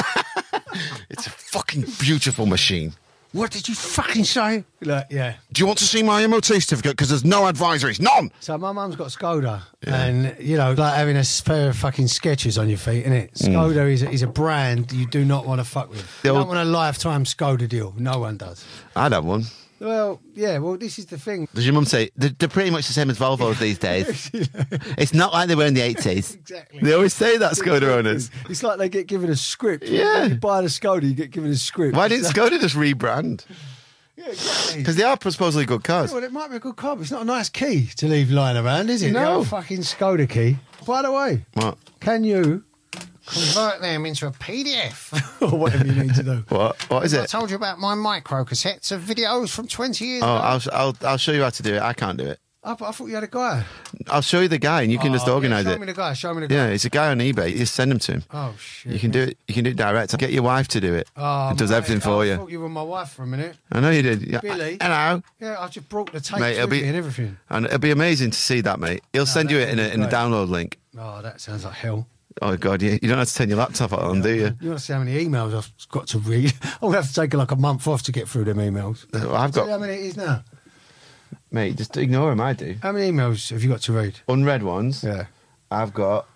It's a fucking beautiful machine. What did you fucking say? Like, yeah. Do you want to see my MOT certificate? Because there's no advisories. None! So my mum's got Skoda. And, you know, like having a pair of fucking Skechers on your feet, innit? Skoda is a brand you do not want to fuck with. You don't want a lifetime Skoda deal. No one does. I'd have one. Well, yeah, this is the thing. Does your mum say, they're pretty much the same as Volvos these days? It's not like they were in the 80s. Exactly. They always say that, Skoda owners. It's like they get given a script. Yeah. When you buy the Skoda, you get given a script. Why didn't Skoda just rebrand? Yeah, exactly. Because they are supposedly good cars. Yeah, well, it might be a good car, but it's not a nice key to leave lying around, is it? No. The old fucking Skoda key. By the way, What? can you convert them into a PDF or whatever you need to do? What is I it? told you about my micro cassettes of videos from 20 years Oh, ago. I'll show you how to do it. I can't do it. I thought you had a guy. I'll show you the guy and you can just organise Show it. me the guy. Show me the guy. Yeah, it's a guy on eBay. You just send him to him. Oh, shit. You can do it. You can do it direct. Get your wife to do it. Oh, it does mate, everything for I you. thought you were my wife for a minute. I know you did. Yeah. Billy. Hello. Yeah, I just brought the tapes Mate, it'll with be- me and everything. And it'll be amazing to see that, mate. He'll send you it in a great. download link. Oh, that sounds like hell. Oh God, you don't have to turn your laptop on, do you? You want to see how many emails I've got to read? I'm going to have to take like a month off to get through them emails. I've See how got, many it is now? mate. Just ignore him. I do. How many emails have you got to read? Unread ones. Yeah. I've got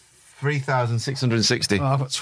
3,660. Oh, I've got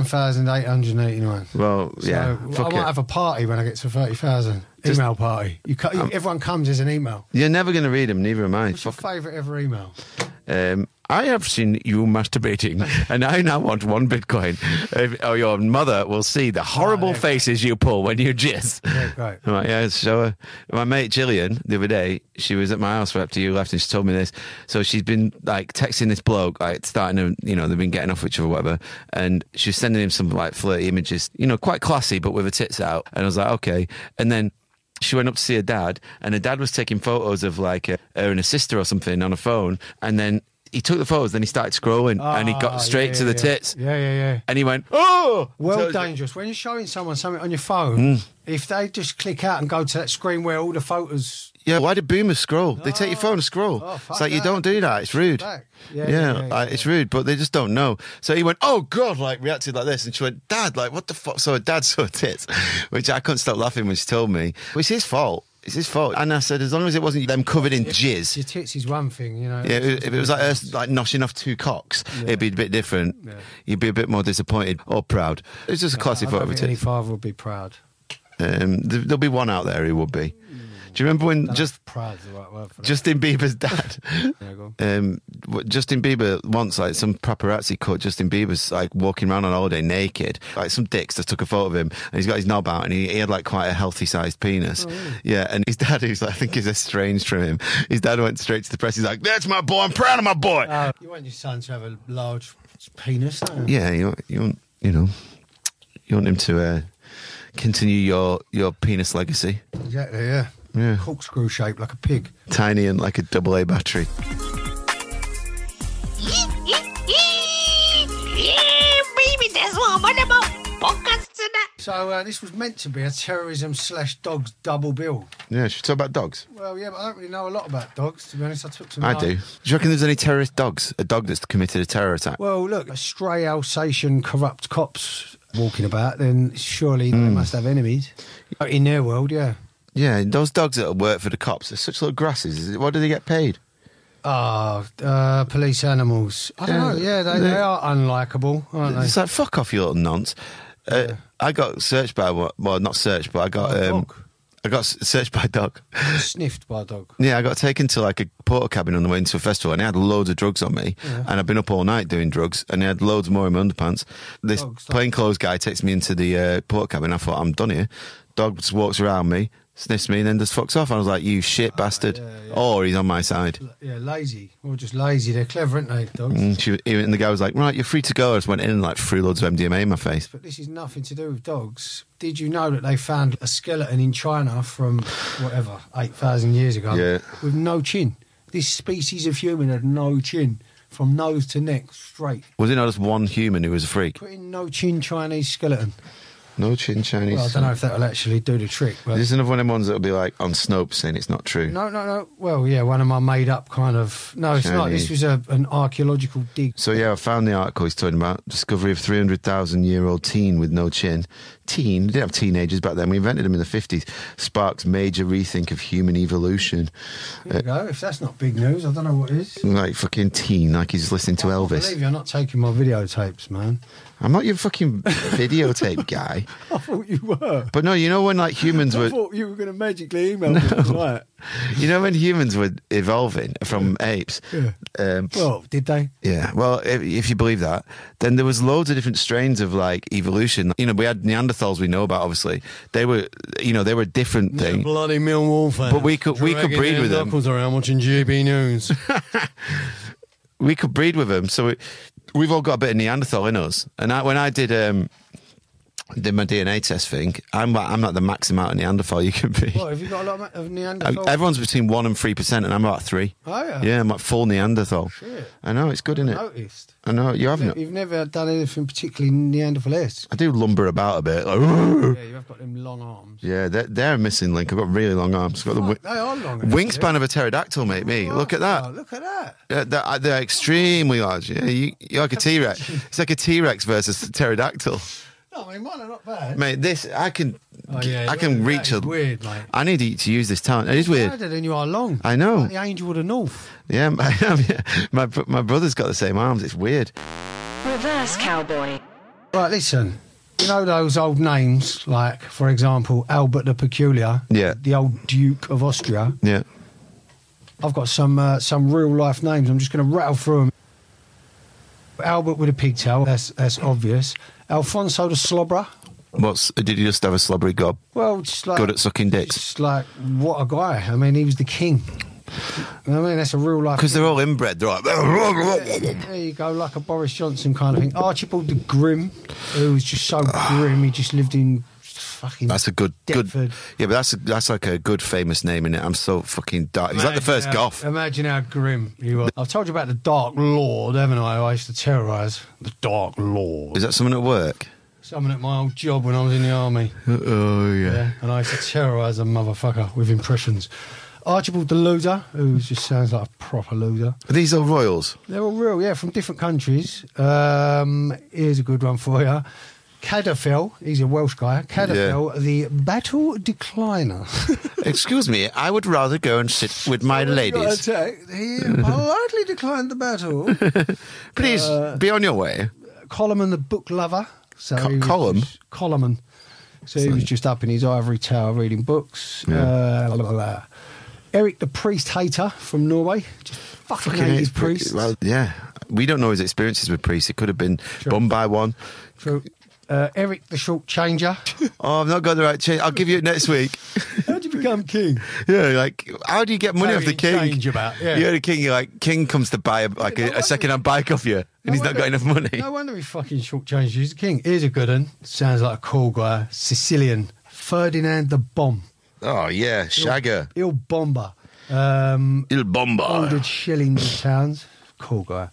29,889. Well, yeah. So Fuck I might it. have a party when I get to 30,000. Just- Email party. Everyone comes as an email. You're never going to read them. Neither am I. What's your favourite ever email? I have seen you masturbating, and I now want 1 Bitcoin. Or your mother will see the horrible faces you pull when you jizz. Yeah, great. I'm like, yeah, so my mate Gillian, the other day, she was at my house right after you left, and she told me this. So she's been like texting this bloke, like starting to, you know, they've been getting off each other or whatever, and she's sending him some like flirty images, you know, quite classy, but with her tits out. And I was like, okay. And then she went up to see her dad, and her dad was taking photos of like her and her sister or something on a phone, and then he took the photos, then he started scrolling, and he got straight to the tits. Yeah. And he went, oh! Well, dangerous. When you're showing someone something on your phone, if they just click out and go to that screen where all the photos... Yeah, why do boomers scroll? They take your phone and scroll. Oh, fuck it's like, you that. don't do that. It's rude. Back. It's rude, but they just don't know. So he went, oh, God, like, reacted like this. And she went, Dad, like, what the fuck? So her dad saw her tits, which I couldn't stop laughing when she told me. Well, it's his fault. It's his fault. And I said, as long as it wasn't them covered in jizz. Your tits is one thing, you know. Yeah, if it was like us, like noshing off 2 cocks, it'd be a bit different. Yeah. You'd be a bit more disappointed or proud. It's just a classy I photo don't of think any tits. father would be proud. There'll be one out there who would be. Do you remember when Proud's the right word for that. Justin Bieber's dad? Yeah, go on. Justin Bieber once, like some paparazzi caught Justin Bieber's like walking around on holiday naked. Like some dicks just took a photo of him, and he's got his knob out, and he had like quite a healthy sized penis. Oh, really? Yeah, and his dad, who's like, I think is estranged from him. His dad went straight to the press. He's like, "That's my boy. I'm proud of my boy." You want your son to have a large penis, don't you? Yeah, you want him to continue your penis legacy. Exactly, yeah. Yeah. Corkscrew shaped like a pig. Tiny and like a AA battery. So this was meant to be a terrorism/dogs double bill. Yeah, should we talk about dogs? Well, yeah, but I don't really know a lot about dogs, to be honest. I took some I notes. do. Do you reckon there's any terrorist dogs? A dog that's committed a terror attack? Well, look, a stray Alsatian corrupt cops walking about, then surely they must have enemies. In their world, yeah. Yeah, those dogs that work for the cops, they're such little grasses. What do they get paid? Police animals. I don't know, yeah, they are unlikable, aren't they? It's like, fuck off, you little nonce. I got searched by, well, not searched, but I got... By a dog? I got searched by a dog. Sniffed by a dog. Yeah, I got taken to like a porter cabin on the way into a festival, and they had loads of drugs on me. Yeah. And I've been up all night doing drugs, and they had loads more in my underpants. This plainclothes guy takes me into the porter cabin. I thought, I'm done here. Dog just walks around me, sniffs me, and then just fucks off. I was like, you shit bastard. yeah. Or he's on my side. Yeah, lazy. Or just lazy. They're clever, aren't they, dogs? And the guy was like, right, you're free to go. I just went in and like threw loads of MDMA in my face. But this is nothing to do with dogs. Did you know that they found a skeleton in China from, 8,000 years ago? Yeah. With no chin. This species of human had no chin. From nose to neck, straight. Was it not just one human who was a freak? Put in no chin Chinese skeleton. No chin Chinese. Well, I don't know if that will actually do the trick. But This is another one of them ones that'll be like on Snopes saying it's not true. No. Well, yeah, one of my made-up kind of... No, it's not. This was an archaeological dig. So, yeah, I found the article he's talking about. Discovery of 300,000-year-old teen with no chin. Teen? We didn't have teenagers back then. We invented them in the 50s. Sparks major rethink of human evolution. There you go. If that's not big news, I don't know what is. Like fucking teen, like he's listening to I can't Elvis. believe you're not taking my videotapes, man. I'm not your fucking videotape guy. I thought you were. But no, you know when like humans I were... thought you were going to magically email me tonight. You know when humans were evolving from apes? Yeah. Well, did they? Yeah, well, if you believe that, then there was loads of different strains of like evolution. You know, we had Neanderthals we know about, obviously. They were a different thing. Bloody Millwall fans. But we could breed with them. Knuckles around watching GB News. We could breed with them, so we've all got a bit of Neanderthal in us. And when I did my DNA test thing, I'm not the max amount of Neanderthal you can be. What, have you got a lot of Neanderthal? Everyone's between 1% and 3%, and I'm about 3%. Oh, yeah? Yeah, I'm like full Neanderthal. Shit. I know, it's good, isn't it? Noticed. I know, you haven't. You've never done anything particularly Neanderthal-esque. I do lumber about a bit. Like, Yeah, you have got them long arms. yeah, they're a missing link. I've got really long arms. I've got They are long. wingspan of a pterodactyl, mate. Me, look at that. Oh, look at that. Yeah, they're extremely large. Yeah, you're like a T-Rex. It's like a T-Rex versus a pterodactyl. No, I mean, mine are not bad. Mate, this I can that reach is a. weird, mate. I need to use this talent. It is weird. Harder than you are long. I know. Like the angel of the north. Yeah, I am. Yeah. My brother's got the same arms. It's weird. Reverse cowboy. Right, listen. You know those old names, like, for example, Albert the Peculiar? Yeah. The old Duke of Austria? Yeah. I've got some real-life names. I'm just going to rattle through them. Albert with a pigtail, that's obvious. Alfonso the Slobberer. Did he just have a slobbery gob? Well, just like... Good at sucking dicks? Just like, what a guy. I mean, he was the king. I mean, that's a real-life... Because they're all inbred. They're like... There you go, like a Boris Johnson kind of thing. Archibald the Grim, who was just so grim. He just lived in fucking That's a good... Deptford. Yeah, but that's like a good famous name, innit? I'm so fucking dark. He's like the first goth. Imagine how grim he was. I've told you about the Dark Lord, haven't I? I used to terrorise the Dark Lord. Is that someone at work? Someone at my old job when I was in the army. Oh, yeah. And I used to terrorise a motherfucker with impressions. Archibald the Loser, who just sounds like a proper loser. Are these all royals? They're all real, yeah, from different countries. Here's a good one for you. Cadafel, he's a Welsh guy. Cadafel, the Battle Decliner. Excuse me, I would rather go and sit with my ladies. He politely declined the battle. Please, be on your way. Colman the Book Lover. So Colum? Colman. So he was just up in his ivory tower reading books. Yeah. Eric the Priest Hater from Norway. Just fucking hated priests. Well, yeah. We don't know his experiences with priests. It could have been bummed by one. True. Eric the Short Changer. Oh, I've not got the right change. I'll give you it next week. How'd you become king? Yeah, like, how do you get money off the king? Change about, yeah. You're the king, you're like, king comes to buy a second-hand bike off you, and he's not got enough money. No wonder he fucking short-changed. He's the king. Here's a good one. Sounds like a cool guy. Sicilian. Ferdinand the Bomb. Oh, yeah, Shagger. Il Bomba. Il Bomba. 100 shillings of towns. Cool guy.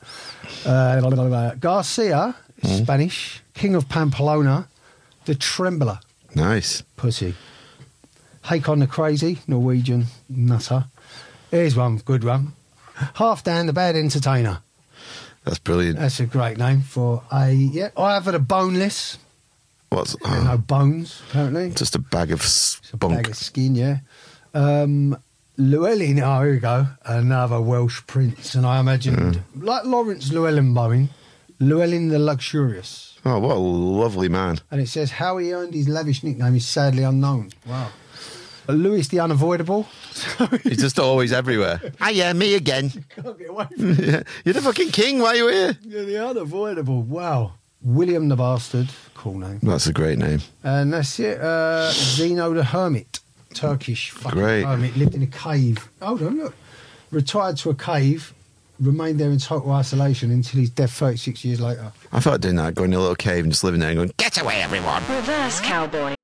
Garcia, Spanish. King of Pamplona. The Trembler. Nice. Pussy. Hakon the Crazy, Norwegian nutter. Here's one, good one. Halfdan the Bad Entertainer. That's brilliant. That's a great name for a... Yeah, Ivor the Boneless. What's... No bones, apparently. Just a bag of It's a spunk. bag of skin, yeah. Llewellyn, oh, here we go. Another Welsh prince. And I imagined, like Lawrence Llewellyn-Bowen, Llewellyn the Luxurious. Oh, what a lovely man. And it says, how he earned his lavish nickname is sadly unknown. Wow. Lewis the Unavoidable. He's just always everywhere. Ah, yeah, me again. Can't get away from it. Yeah. You're the fucking king, why are you here? Yeah, the Unavoidable. Wow. William the Bastard. Cool name. That's a great name. And that's it. Zeno the Hermit. Turkish fucking Great. hermit. Lived in a cave. Hold on, look. Retired to a cave. Remained there in total isolation until his death 36 years later. I thought doing that, going in a little cave and just living there and going, get away, everyone. Reverse cowboy.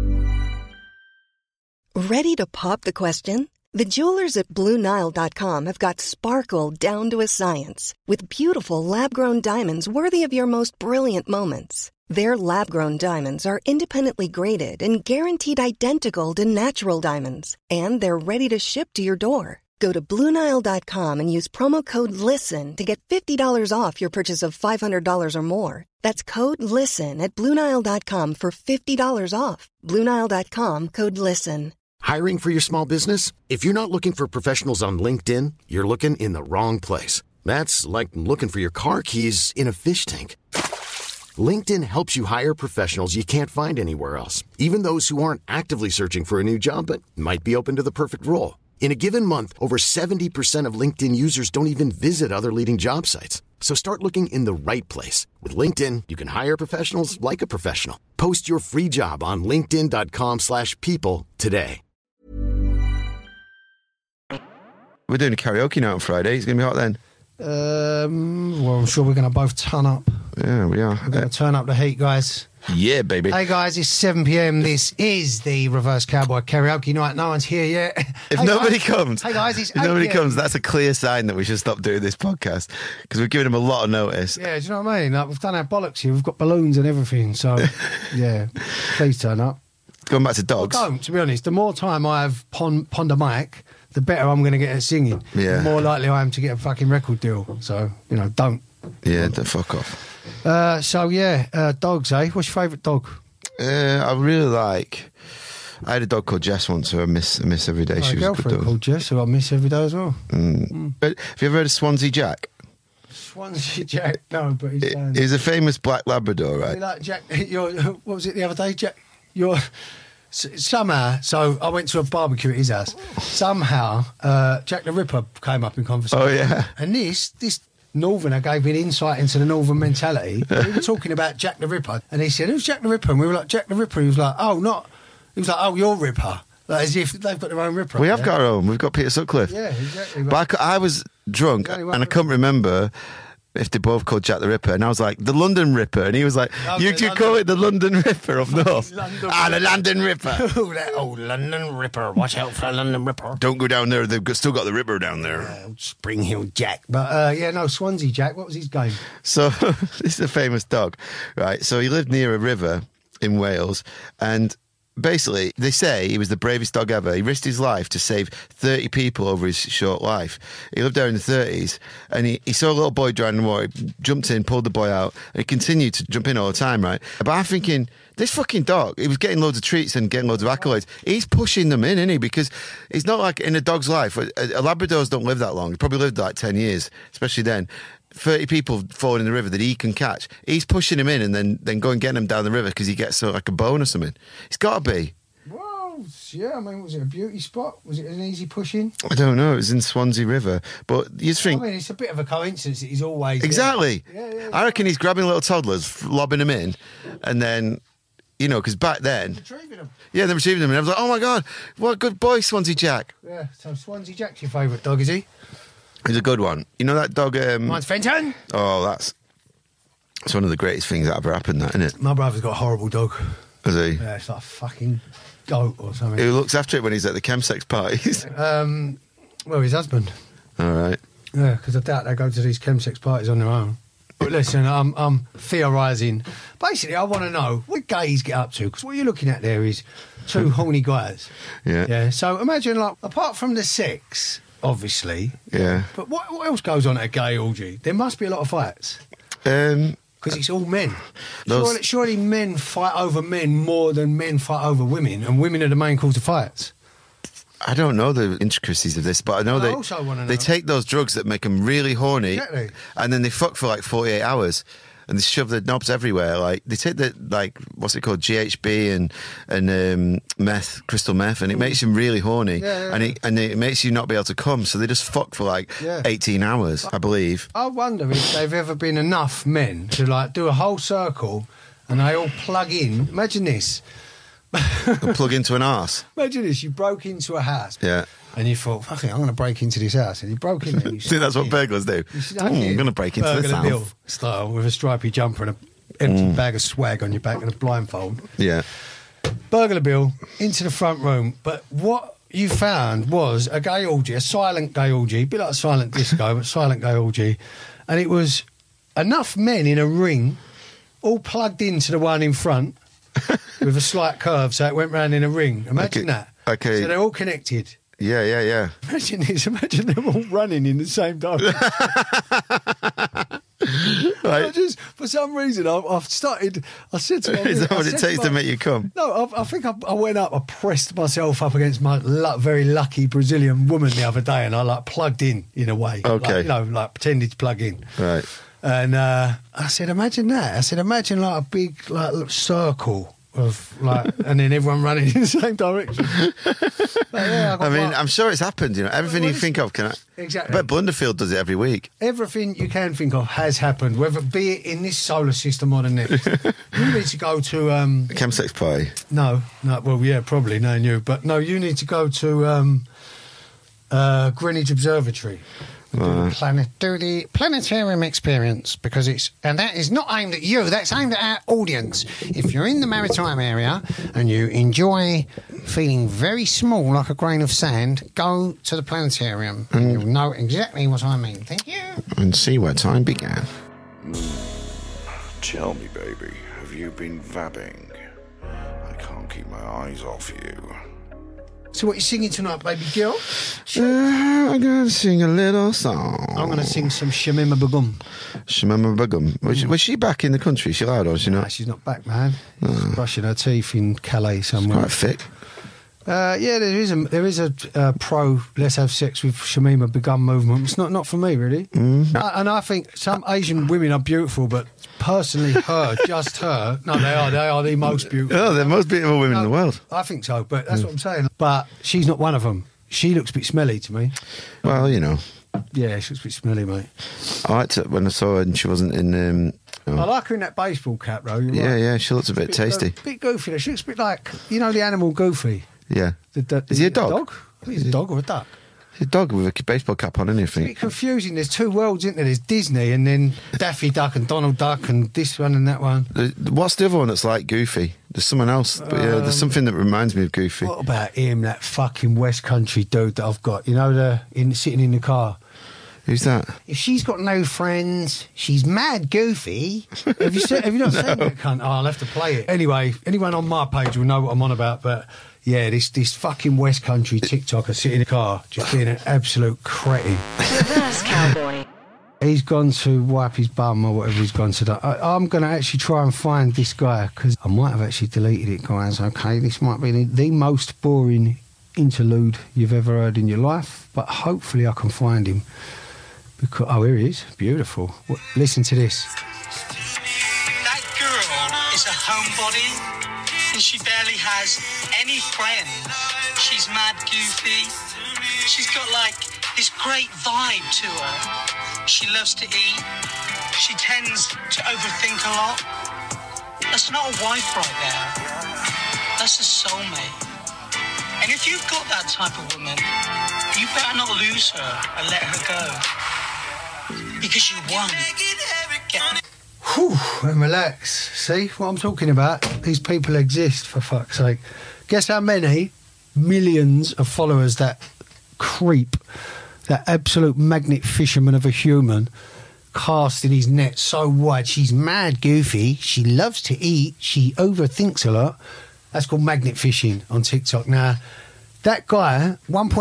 Ready to pop the question? The jewelers at BlueNile.com have got sparkle down to a science with beautiful lab-grown diamonds worthy of your most brilliant moments. Their lab-grown diamonds are independently graded and guaranteed identical to natural diamonds, and they're ready to ship to your door. Go to BlueNile.com and use promo code LISTEN to get $50 off your purchase of $500 or more. That's code LISTEN at BlueNile.com for $50 off. BlueNile.com, code LISTEN. Hiring for your small business? If you're not looking for professionals on LinkedIn, you're looking in the wrong place. That's like looking for your car keys in a fish tank. LinkedIn helps you hire professionals you can't find anywhere else, even those who aren't actively searching for a new job but might be open to the perfect role. In a given month, over 70% of LinkedIn users don't even visit other leading job sites. So start looking in the right place. With LinkedIn, you can hire professionals like a professional. Post your free job on linkedin.com/people today. We're doing a karaoke night on Friday. It's going to be hot then. Well, I'm sure we're going to both turn up. Yeah, we are. We're going to turn up the heat, guys. Yeah, baby. Hey, guys, it's 7 p.m. This is the Reverse Cowboy Karaoke Night. No one's here yet. If Hey, nobody guys. comes, Hey, guys, it's if nobody 8 p.m. comes, that's a clear sign that we should stop doing this podcast because we've given them a lot of notice. Yeah, do you know what I mean? Like, we've done our bollocks here. We've got balloons and everything. So, yeah, please turn up. Going back to dogs. Well, don't, to be honest. The more time I have ponder mic, the better I'm going to get at singing. Yeah. The more likely I am to get a fucking record deal. So, don't. Yeah, fuck off. Dogs, eh? What's your favourite dog? I really like. I had a dog called Jess once, who I miss every day. My She was a good girlfriend dog. called Jess, who I miss every day as well. But have you ever heard of Swansea Jack? Swansea Jack, no, but he's down. He's a famous black Labrador, right? Like Jack, what was it the other day? Jack, somehow. So I went to a barbecue at his house. Somehow, Jack the Ripper came up in conversation. Oh, yeah. And this Northerner gave me an insight into the Northern mentality. We were talking about Jack the Ripper, and he said, "Who's Jack the Ripper?" And we were like, "Jack the Ripper." He was like, "Oh, not." He was like, "Oh, you're Ripper." Like, as if they've got their own Ripper. We have got our own. We've got Peter Sutcliffe. Yeah, exactly. But I was drunk There's only and one I couldn't Ripper. remember if they both called Jack the Ripper. And I was like, the London Ripper. And he was like, Oh, you the call it the London Ripper up north. London The London Ripper. Oh, that old London Ripper. Watch out for the London Ripper. Don't go down there. They've still got the Ripper down there. Old Spring Hill Jack. But, Swansea Jack. What was his game? So this is a famous dog, right? So he lived near a river in Wales, and basically they say he was the bravest dog ever. He risked his life to save 30 people over his short life. He lived there in the 30s, and he saw a little boy drowning in the water. He jumped in, pulled the boy out, and he continued to jump in all the time, right? But I'm thinking, this fucking dog, he was getting loads of treats and getting loads of accolades. He's pushing them in, isn't he? Because it's not like in a dog's life, Labradors don't live that long. He probably lived like 10 years, especially then. 30 people falling in the river that he can catch. He's pushing him in and then go and getting him down the river because he gets like a bone or something. It's got to be. Well, yeah, I mean, was it a beauty spot? Was it an easy push-in? I don't know. It was in Swansea River. But you think... I mean, it's a bit of a coincidence that he's always... Exactly. Yeah, I reckon he's grabbing little toddlers, lobbing them in, and then... You know, because back then... Retrieving them. Yeah, they're retrieving them. And I was like, oh, my God, what a good boy, Swansea Jack. Yeah, so Swansea Jack's your favourite dog, is he? He's a good one. You know that dog... Mine's Fenton. Oh, that's one of the greatest things that ever happened, that, isn't it? My brother's got a horrible dog. Has he? Yeah, it's like a fucking goat or something. Who looks after it when he's at the chemsex parties? Well, his husband. All right. Yeah, because I doubt they go to these chemsex parties on their own. But listen, I'm theorising. Basically, I want to know what gays get up to, because what you're looking at there is two horny guys. Yeah. Yeah. So imagine, like, apart from the sex, obviously. Yeah. But what else goes on at a gay orgy? There must be a lot of fights. Because it's all men. Surely men fight over men more than men fight over women, and women are the main cause of fights. I don't know the intricacies of this, but I know I also wanna know. they take those drugs that make them really horny, Exactly. and then they fuck for like 48 hours, and they shove the knobs everywhere. Like they take the what's it called, GHB and meth, crystal meth, and it makes them really horny, and it makes you not be able to come. So they just fuck for like 18 hours, I believe. I wonder if they've ever been enough men to like do a whole circle, and they all plug in. Imagine this. Plug into an arse. Imagine this, you broke into a house. Yeah. And you thought, fuck it, I'm going to break into this house. And you broke in there. I think that's what burglars do. I'm going to break into this Burglar Bill house. style, with a stripy jumper and an empty bag of swag on your back and a blindfold. Yeah. Burglar Bill into the front room. But what you found was a gay orgy, a silent gay orgy, a bit like a silent disco, but silent gay orgy. And it was enough men in a ring, all plugged into the one in front, with a slight curve, so it went round in a ring. Imagine that. Okay. So they're all connected. Yeah. Imagine this. Imagine them all running in the same direction. Right. For some reason, I've started... I said to my... Is that what it takes to make you come? No, I think I went up, I pressed myself up against my very lucky Brazilian woman the other day, and I plugged in a way. Okay. Like pretended to plug in. Right. And I said, imagine that. I said, imagine like a big circle of and then everyone running in the same direction. I'm sure it's happened. Everything you think of can. Exactly. I bet Blunderfield does it every week. Everything you can think of has happened, whether be it in this solar system or the next. You need to go to A chemsex party. No. Well, yeah, probably knowing you, but no, you need to go to Greenwich Observatory. Do the planetarium experience, because that is not aimed at you, that's aimed at our audience. If you're in the maritime area and you enjoy feeling very small like a grain of sand, go to the planetarium and you'll know exactly what I mean. Thank you. And see where time began. Tell me, baby, have you been vabbing? I can't keep my eyes off you. So what are you singing tonight, baby girl? I'm going to sing a little song. I'm going to sing some Shamima Begum. Shamima Begum. Was she back in the country? Is she allowed, or is she not? Nah, she's not back, man. She's brushing her teeth in Calais somewhere. Quite thick. Yeah, there is a pro let's have sex with Shamima Begum movement. It's not for me, really. And I think some Asian women are beautiful, but personally, just her, no, they are the most beautiful. Oh, they're the most beautiful women in the world. I think so, but that's what I'm saying. But she's not one of them. She looks a bit smelly to me. Well, Yeah, she looks a bit smelly, mate. I liked it when I saw her and she wasn't in... I like her in that baseball cap, though. Yeah, she looks a bit tasty. A bit goofy, though. She looks a bit like, the animal Goofy. Yeah. Is he a dog? I think he's a dog or a duck. He's a dog with a baseball cap on, isn't he? It's a bit confusing. There's two worlds, isn't there? There's Disney and then Daffy Duck and Donald Duck and this one and that one. What's the other one that's like Goofy? There's someone else. But there's something that reminds me of Goofy. What about him, that fucking West Country dude that I've got? Sitting in the car. Who's that? If she's got no friends, she's mad goofy. Have you not seen that cunt? Oh, I'll have to play it. Anyway, anyone on my page will know what I'm on about, but... Yeah, this fucking West Country TikToker sitting in the car just being an absolute cretin. Reverse Cowboy. He's gone to wipe his bum or whatever he's gone to do. I'm going to actually try and find this guy, because I might have actually deleted it, guys. Okay, this might be the most boring interlude you've ever heard in your life, but hopefully I can find him. Because here he is. Beautiful. Listen to this. That girl is a homebody, and she barely has any friends. She's mad goofy. She's got like this great vibe to her. She loves to eat. She tends to overthink a lot. That's not a wife right there. That's a soulmate. And if you've got that type of woman, you better not lose her and let her go. Because you won. Whew, and relax. See what I'm talking about? These people exist, for fuck's sake. Guess how many millions of followers that creep, that absolute magnet fisherman of a human, casting his net so wide. She's mad goofy. She loves to eat. She overthinks a lot. That's called magnet fishing on TikTok. Now, that guy,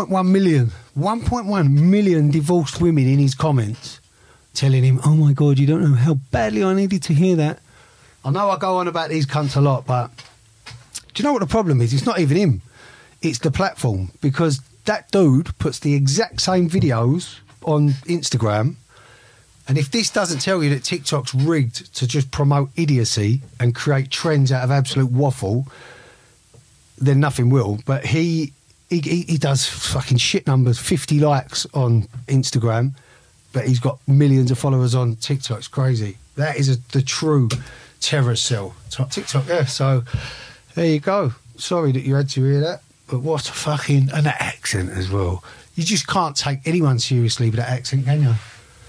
1.1 million divorced women in his comments telling him, oh my God, you don't know how badly I needed to hear that. I know I go on about these cunts a lot, but do you know what the problem is? It's not even him. It's the platform, because that dude puts the exact same videos on Instagram. And if this doesn't tell you that TikTok's rigged to just promote idiocy and create trends out of absolute waffle, then nothing will. But he does fucking shit numbers, 50 likes on Instagram, but he's got millions of followers on TikTok. It's crazy. That is the true terror cell. TikTok, yeah. So there you go. Sorry that you had to hear that, but what a fucking... And that accent as well. You just can't take anyone seriously with that accent, can you?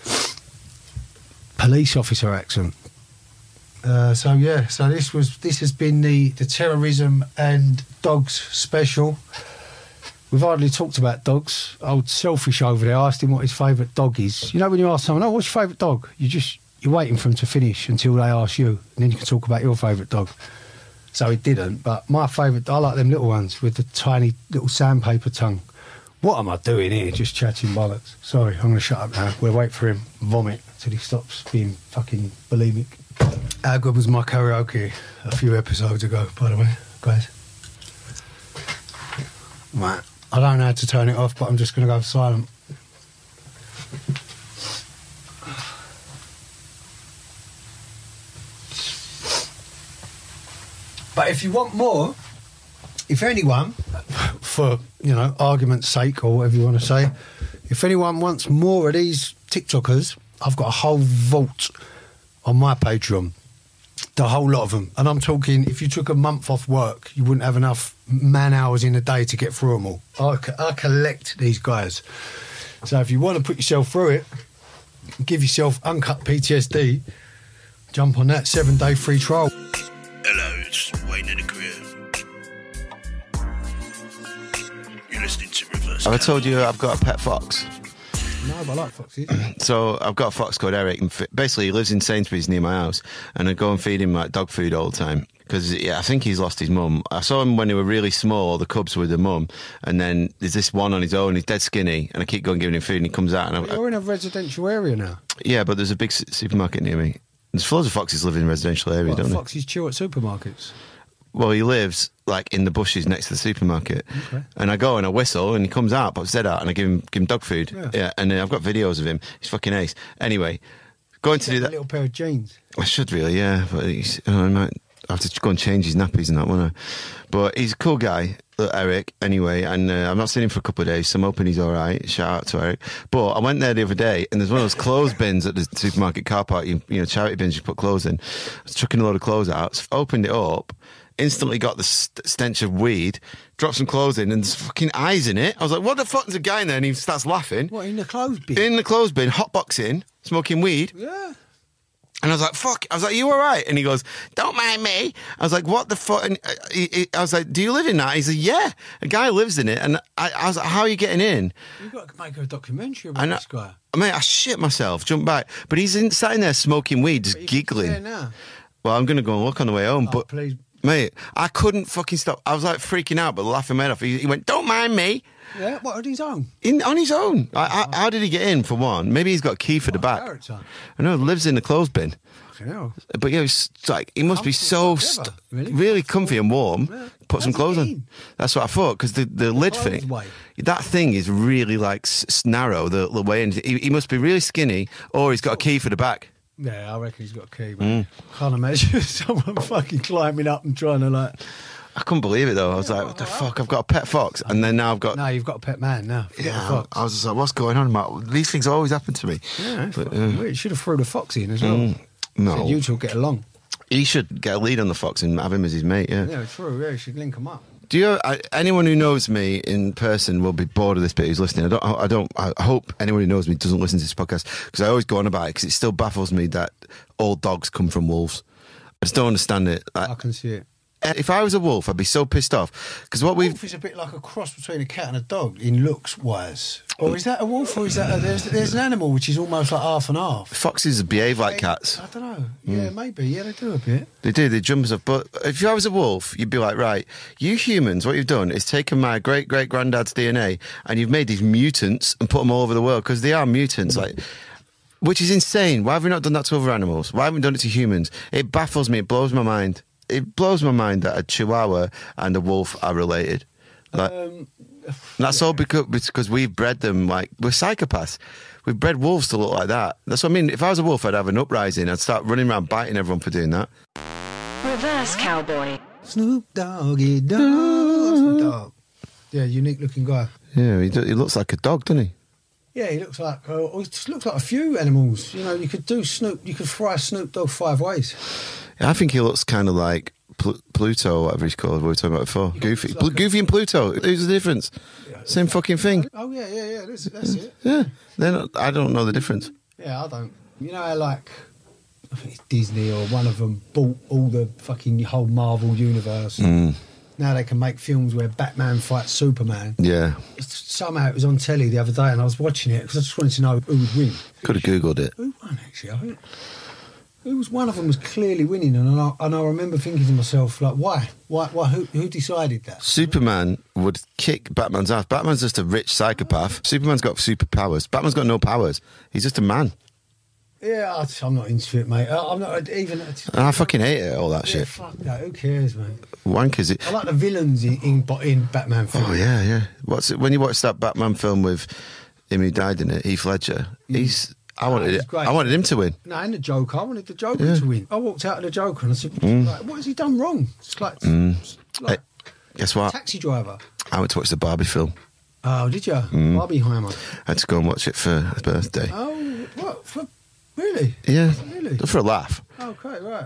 Police officer accent. So this has been the terrorism and dogs special. We've hardly talked about dogs. Old Selfish over there asked him what his favourite dog is. You know when you ask someone, oh, what's your favourite dog? You're waiting for them to finish until they ask you, and then you can talk about your favourite dog. So he didn't, but my favourite, I like them little ones with the tiny little sandpaper tongue. What am I doing here? Just chatting bollocks. Sorry, I'm going to shut up now. We'll wait for him vomit till he stops being fucking bulimic. How good was my karaoke a few episodes ago, by the way, guys? Right. I don't know how to turn it off, but I'm just going to go silent. But if you want more, if anyone, for, argument's sake or whatever you want to say, if anyone wants more of these TikTokers, I've got a whole vault on my Patreon. The whole lot of them. And I'm talking, if you took a month off work, you wouldn't have enough man hours in a day to get through them all. I collect these guys. So if you want to put yourself through it, give yourself uncut PTSD, jump on that 7-day free trial. Hello, it's Wayne in the career. You're listening to Reverse. Have I told you I've got a pet fox? No, but I like foxes. So I've got a fox called Eric, and basically he lives in Sainsbury's near my house, and I go and feed him like dog food all the time because I think he's lost his mum. I saw him when they were really small, the cubs with the mum, and then there's this one on his own. He's dead skinny, and I keep going giving him food, and he comes out. And you're in a residential area now. Yeah, but there's a big supermarket near me. There's loads of foxes live in residential areas, don't they? Foxes chill at supermarkets. Well, he lives like in the bushes next to the supermarket, okay. And I go and I whistle, and he comes out, pops his head out, and I give him dog food. Yeah, and I've got videos of him. He's fucking ace. Anyway, going to do that. A little pair of jeans. I should really, yeah, but I might have to go and change his nappies and that, won't I? But he's a cool guy, Eric. Anyway, and I've not seen him for a couple of days, so I'm hoping he's all right. Shout out to Eric. But I went there the other day, and there's one of those clothes bins at the supermarket car park. You know, charity bins you put clothes in. I was chucking a load of clothes out. Opened it up. Instantly got the stench of weed, dropped some clothes in, and there's fucking eyes in it. I was like, what the fuck? There's a guy in there, and he starts laughing. What, in the clothes bin? In the clothes bin, hotboxing, smoking weed. Yeah. And I was like, fuck. I was like, you all right? And he goes, don't mind me. I was like, what the fuck? And I was like, do you live in that? He said, yeah. A guy lives in it. And I was like, how are you getting in? You've got to make a documentary about this guy. I mean, I shit myself, jumped back. But he's sat in there smoking weed, just giggling. Now. Well, I'm going to go and look on the way home. But please Mate, I couldn't fucking stop. I was like freaking out, but laughing my head off. He went, "Don't mind me." Yeah, what, on his own? On his own. How did he get in, for one? Maybe he's got a key for the back. Character. I know, lives in the clothes bin. Fucking hell. But yeah, it's like, he must be so Really? really comfy and warm. Yeah. Put some What does clothes it on. mean? That's what I thought, because the lid clothes thing, way. that thing is really like narrow, the way in. He must be really skinny, or he's got a key for the back. Yeah, I reckon he's got a key, man. Can't imagine someone fucking climbing up and trying to like... I couldn't believe it though. I was like, what the fuck? I've got a pet fox, and then now I've got... No, you've got a pet man now. Forget the Yeah, fox. I was just like, what's going on, Matt? These things always happen to me. Yeah, But, weird. Should have threw the fox in as well. no. Said you two will get along. He should get a lead on the fox and have him as his mate, yeah. Yeah, true. Yeah, you should link them up. Do you? Anyone who knows me in person will be bored of this bit who's listening. I hope anyone who knows me doesn't listen to this podcast, because I always go on about it, because it still baffles me that all dogs come from wolves. I just don't understand it. I can see it. If I was a wolf, I'd be so pissed off, because what we've... Wolf is a bit like a cross between a cat and a dog in looks wise. Or is that a wolf, or is that there's an animal which is almost like half and half? Foxes behave like cats. I don't know. Yeah, maybe. Yeah, they do a bit. They do, they jump us up. But if I was a wolf, you'd be like, right, you humans, what you've done is taken my great-great-granddad's DNA and you've made these mutants and put them all over the world, because they are mutants, like... Which is insane. Why have we not done that to other animals? Why haven't we done it to humans? It baffles me. It blows my mind. It blows my mind that a chihuahua and a wolf are related. Like, that's all because we've bred them like... We're psychopaths. We've bred wolves to look like that. That's what I mean. If I was a wolf, I'd have an uprising. I'd start running around biting everyone for doing that. Reverse Cowboy. Snoop Doggy Dogg. Snoop Dogg. Yeah, unique looking guy. Yeah, he looks like a dog, doesn't he? Yeah, he looks like... he just looks like a few animals. You know, you could fry Snoop Dogg 5 ways. Yeah, I think he looks kind of like Pluto, or whatever he's called, we were talking about before. Goofy. Like Goofy and Pluto. Who's the difference? Yeah, Same fucking thing. Oh, yeah. That's it. Yeah. I don't know the difference. Yeah, I don't. You know how, like, I think it's Disney or one of them bought all the fucking whole Marvel universe. Now they can make films where Batman fights Superman. Yeah. Somehow it was on telly the other day and I was watching it because I just wanted to know who would win. Could have Googled it. Who won, actually? I think one of them was clearly winning, and I remember thinking to myself, like, why? Who decided that? Superman would kick Batman's ass. Batman's just a rich psychopath. Superman's got superpowers. Batman's got no powers. He's just a man. Yeah, I'm not into it, mate. I'm not even... I fucking hate it, all that shit. Fuck that, who cares, mate? Wankers. I like the villains in Batman films. Oh, yeah. When you watch that Batman film with him who died in it, Heath Ledger, I wanted him to win. No, and the Joker. I wanted the Joker to win. I walked out of the Joker and I said, like, what has he done wrong? It's like, Hey, guess what? Taxi Driver. I went to watch the Barbie film. Oh, did you? Barbieheimer. I had to go and watch it for his birthday. Oh, what? Really? Yeah. Really? For a laugh. Okay, right.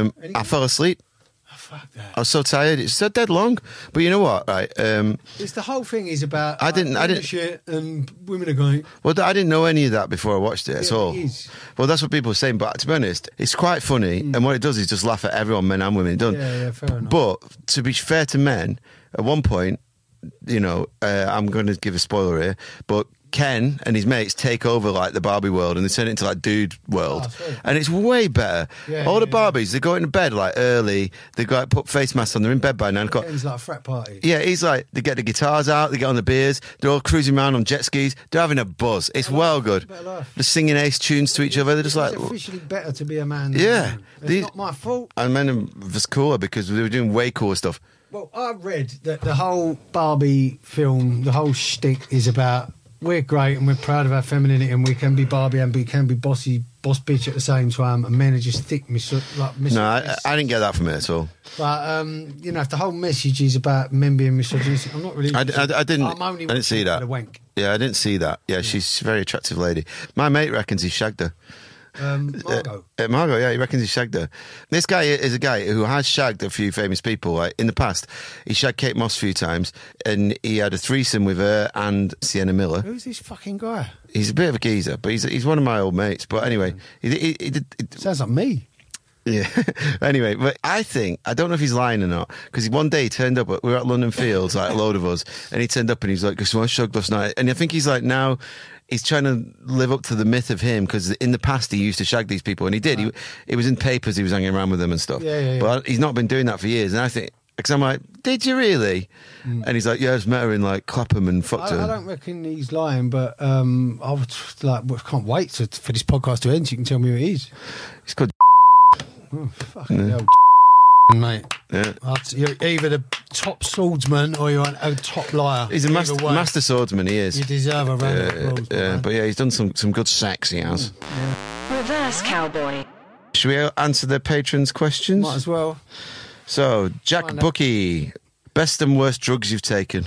I fell asleep. Oh, fuck that. I was so tired. It's so dead long. But you know what? Right. It's the whole thing is about. I didn't. Shit and women are going. Well, I didn't know any of that before I watched it at Yeah, all. it is. Well, that's what people are saying. But to be honest, it's quite funny. And what it does is just laugh at everyone, men and women. It doesn't. Yeah, fair enough. But to be fair to men, at one point, you know, I'm going to give a spoiler here, but Ken and his mates take over like the Barbie world and they turn it into like dude world, and it's way better. All the Barbies, they go into bed like early, they go like, put face masks on, they're in bed by 9 o'clock. Ken's like a frat party. Yeah, he's like, they get the guitars out, they get on the beers, they're all cruising around on jet skis, they're having a buzz. It's well good. They're singing ace tunes to each other. They're just like, it's officially better to be a man than yeah, a woman. It's not my fault. And men was cooler because they were doing way cooler stuff. Well, I read that the whole Barbie film, the whole shtick is about we're great and we're proud of our femininity and we can be Barbie and we can be boss bitch at the same time, and men are just thick No, I didn't get that from it at all. But you know, if the whole message is about men being misogynistic, I'm not really. I didn't see that. Yeah, I didn't see that. Yeah, she's a very attractive lady. My mate reckons he shagged her. Margot. Margot, yeah, he reckons he shagged her. This guy is a guy who has shagged a few famous people. Like, in the past, he shagged Kate Moss a few times, and he had a threesome with her and Sienna Miller. Who's this fucking guy? He's a bit of a geezer, but he's one of my old mates. But anyway, he did. Sounds like me. Yeah. Anyway, but I don't know if he's lying or not, because one day he turned up, we were at London Fields, like a load of us, and he turned up and he's like, "Guess what I shagged last night?" And I think he's like, now he's trying to live up to the myth of him, because in the past he used to shag these people, and he did. It was in papers, he was hanging around with them and stuff. Yeah. But he's not been doing that for years, and I think, because I'm like, did you really? And he's like, yeah, I just met her in like Clapham and fucked her. I don't reckon he's lying, but I would can't wait for this podcast to end so you can tell me who it is. It's called Oh, fucking hell, mate. Yeah. You're either the top swordsman or you're a top liar. He's a master swordsman, he is. You deserve a round of applause. Yeah, but yeah, he's done some good sex, he has. Reverse Cowboy. Should we answer the patrons' questions? Might as well. So, Jack Bucky, best and worst drugs you've taken?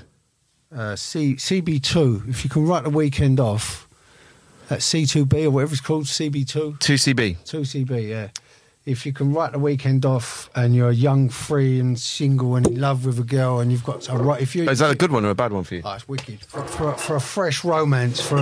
CB2. If you can write the weekend off, at C2B or whatever it's called, CB2. 2CB. 2CB, yeah. If you can write the weekend off and you're young, free and single and in love with a girl and you've got to write... Is that a good one or a bad one for you? Oh, it's wicked. For a fresh romance, for a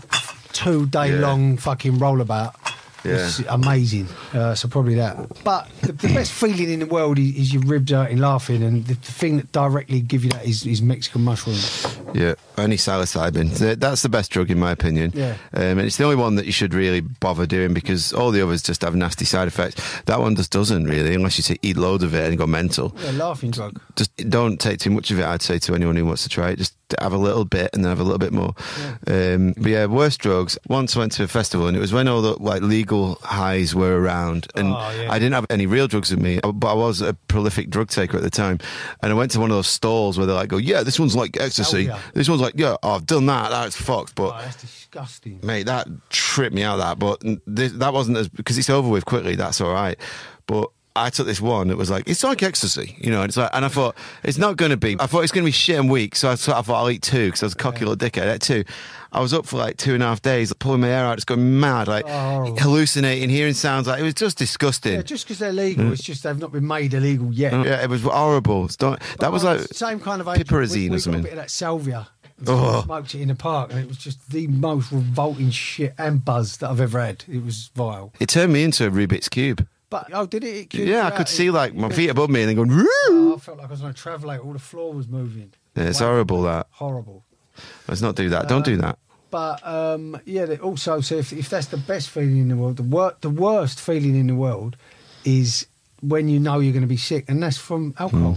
2-day long fucking rollabout. Yeah. It's amazing. So probably that. But the best feeling in the world is your ribs hurting laughing, and the thing that directly give you that is Mexican mushrooms. Yeah, only psilocybin. That's the best drug in my opinion. Yeah. And it's the only one that you should really bother doing, because all the others just have nasty side effects. That one just doesn't really, unless you eat loads of it and go mental. Yeah, laughing drug. Just don't take too much of it, I'd say, to anyone who wants to try it. Just have a little bit and then have a little bit more. Yeah. But yeah, worst drugs. Once I went to a festival and it was when all the like legal highs were around, and I didn't have any real drugs with me, but I was a prolific drug taker at the time, and I went to one of those stalls where they're like, yeah, this one's like ecstasy. This one's like, yeah, I've done that, that's fucked. But that's disgusting, mate, that tripped me out. That wasn't because it's over with quickly, that's all right. But I took this one, it was like, it's like ecstasy, you know, it's like, and I thought, it's not going to be. I thought it's going to be shit and weak, so I thought I'll eat 2, because I was a cocky little dickhead. I ate 2. I was up for like 2.5 days, like, pulling my hair out, just going mad, like hallucinating, hearing sounds, like it was just disgusting. Yeah, just because they're legal, it's just they've not been made illegal yet. Yeah, it was horrible. That was like same kind of piperazine or something. We got a bit of that salvia. Smoked it in the park, and it was just the most revolting shit and buzz that I've ever had. It was vile. It turned me into a Rubik's Cube. But did it? Yeah, I could see like my feet above me and then going. I felt like I was on a travelator. All the floor was moving. Yeah, it's horrible. That horrible. Let's not do that. Don't do that. But also, so if that's the best feeling in the world, the worst feeling in the world is when you know you're going to be sick, and that's from alcohol.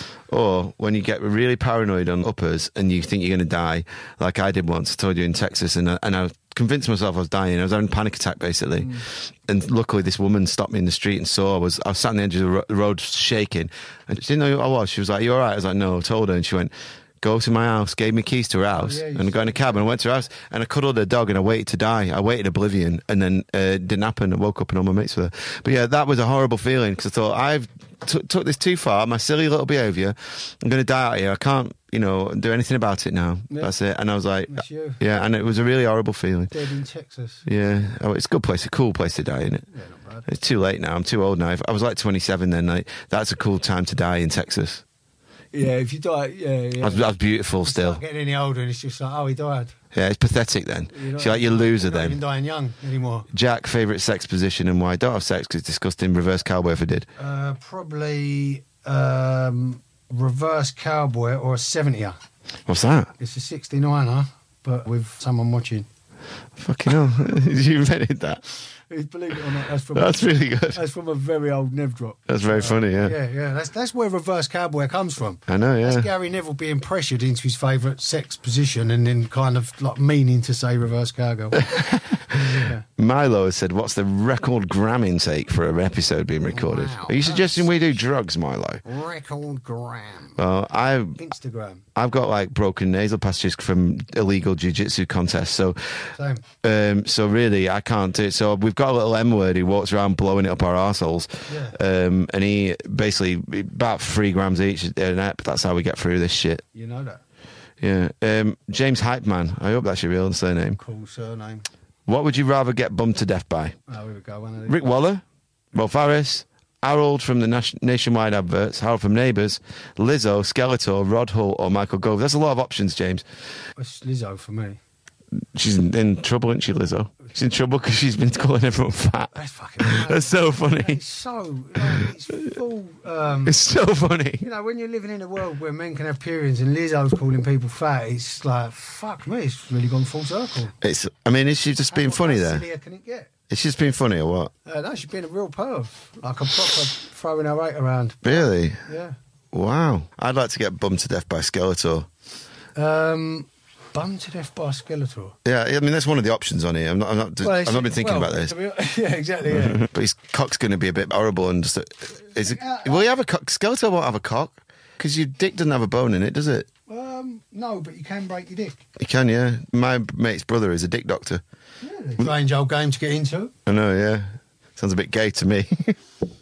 Or when you get really paranoid on uppers and you think you're going to die, like I did once. I told you in Texas, and I convinced myself I was dying. I was having a panic attack basically, and luckily this woman stopped me in the street and saw I was sat on the edge of the road shaking, and she didn't know who I was. She was like, "You all right?" I was like, "No." I told her, and she went, "Go to my house," gave me keys to her house, and I got in a cab and I went to her house and I cuddled her dog and I waited to die. I waited oblivion, and then it didn't happen. I woke up and all my mates were there. But yeah, that was a horrible feeling, because I thought, I've took this too far, my silly little behaviour, I'm going to die out here, I can't, do anything about it now. Yeah. That's it. And I was like, yeah, and it was a really horrible feeling. Dead in Texas. Yeah. Oh, it's a cool place to die, isn't it? Yeah, not bad. It's too late now, I'm too old now. If I was like 27 then, like, that's a cool time to die in Texas. Yeah, if you die, I was beautiful still. Not getting any older, and it's just like, he died. Yeah, it's pathetic then. You're like, you're a loser then. You're not even dying young anymore. Jack, favourite sex position and why? Don't have sex because it's disgusting. Reverse cowboy if I did. Probably reverse cowboy or a 70er. What's that? It's a 69er, but with someone watching. Fucking hell. You invented that. Believe it or not, that's really good. That's from a very old Nev drop. That's very funny, yeah. Yeah. That's where reverse cowboy comes from. I know, yeah. That's Gary Neville being pressured into his favourite sex position and then kind of like meaning to say reverse cowboy. Yeah. Milo has said, what's the record gram intake for an episode being recorded? Wow, are you suggesting we do drugs, Milo? Record gram. Well, Instagram. I've got like broken nasal passages from illegal jiu-jitsu contests, so same. So really I can't do it. So we've got a little M-word who walks around blowing it up our arseholes. Yeah. And he basically about 3 grams each an ep. That's how we get through this shit. You know that. Yeah. James Hype Man. I hope that's your real surname. Cool surname. What would you rather get bummed to death by? Oh, here we go. One of these Rick Waller, Rolf Harris, Harold from the Nationwide adverts, Harold from Neighbours, Lizzo, Skeletor, Rod Hull or Michael Gove. That's a lot of options, James. It's Lizzo for me. She's in trouble, isn't she, Lizzo? She's in trouble because she's been calling everyone fat. That's fucking amazing. That's so funny. It's so... it's full... It's so funny. You know, when you're living in a world where men can have periods and Lizzo's calling people fat, it's like, fuck me, it's really gone full circle. I mean, is she just being funny there? How sillier can it get? Is she just being funny or what? No, she's been a real perv. Like a proper throwing her weight around. Really? Yeah. Wow. I'd like to get bummed to death by Skeletor. Bummed to death by Skeletor. Yeah, I mean, that's one of the options on here. I've not been thinking about this. Yeah, exactly, yeah. But his cock's going to be a bit horrible and just... will he have a cock? Skeletor won't have a cock because your dick doesn't have a bone in it, does it? No, but you can break your dick. You can, yeah. My mate's brother is a dick doctor. Really? Strange old game to get into. I know, yeah. Sounds a bit gay to me. You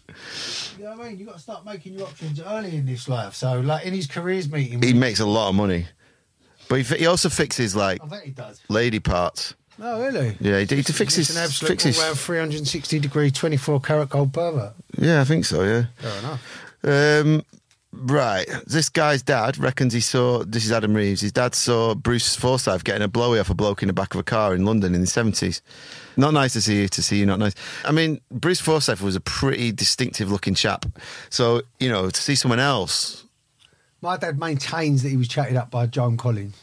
know what I mean? You've got to start making your options early in this life. So, like, in his careers meeting... He makes a lot of money. But he also fixes, like, I bet he does. Lady parts. Oh, really? Yeah, he fixes... He's an absolute all-round 360-degree, 24-carat gold pervert. Yeah, I think so, yeah. Fair enough. Right. This guy's dad reckons he saw... This is Adam Reeves. His dad saw Bruce Forsyth getting a blowy off a bloke in the back of a car in London in the 70s. Not nice to see you, not nice. I mean, Bruce Forsyth was a pretty distinctive-looking chap. So, you know, to see someone else... My dad maintains that he was chatted up by Joan Collins.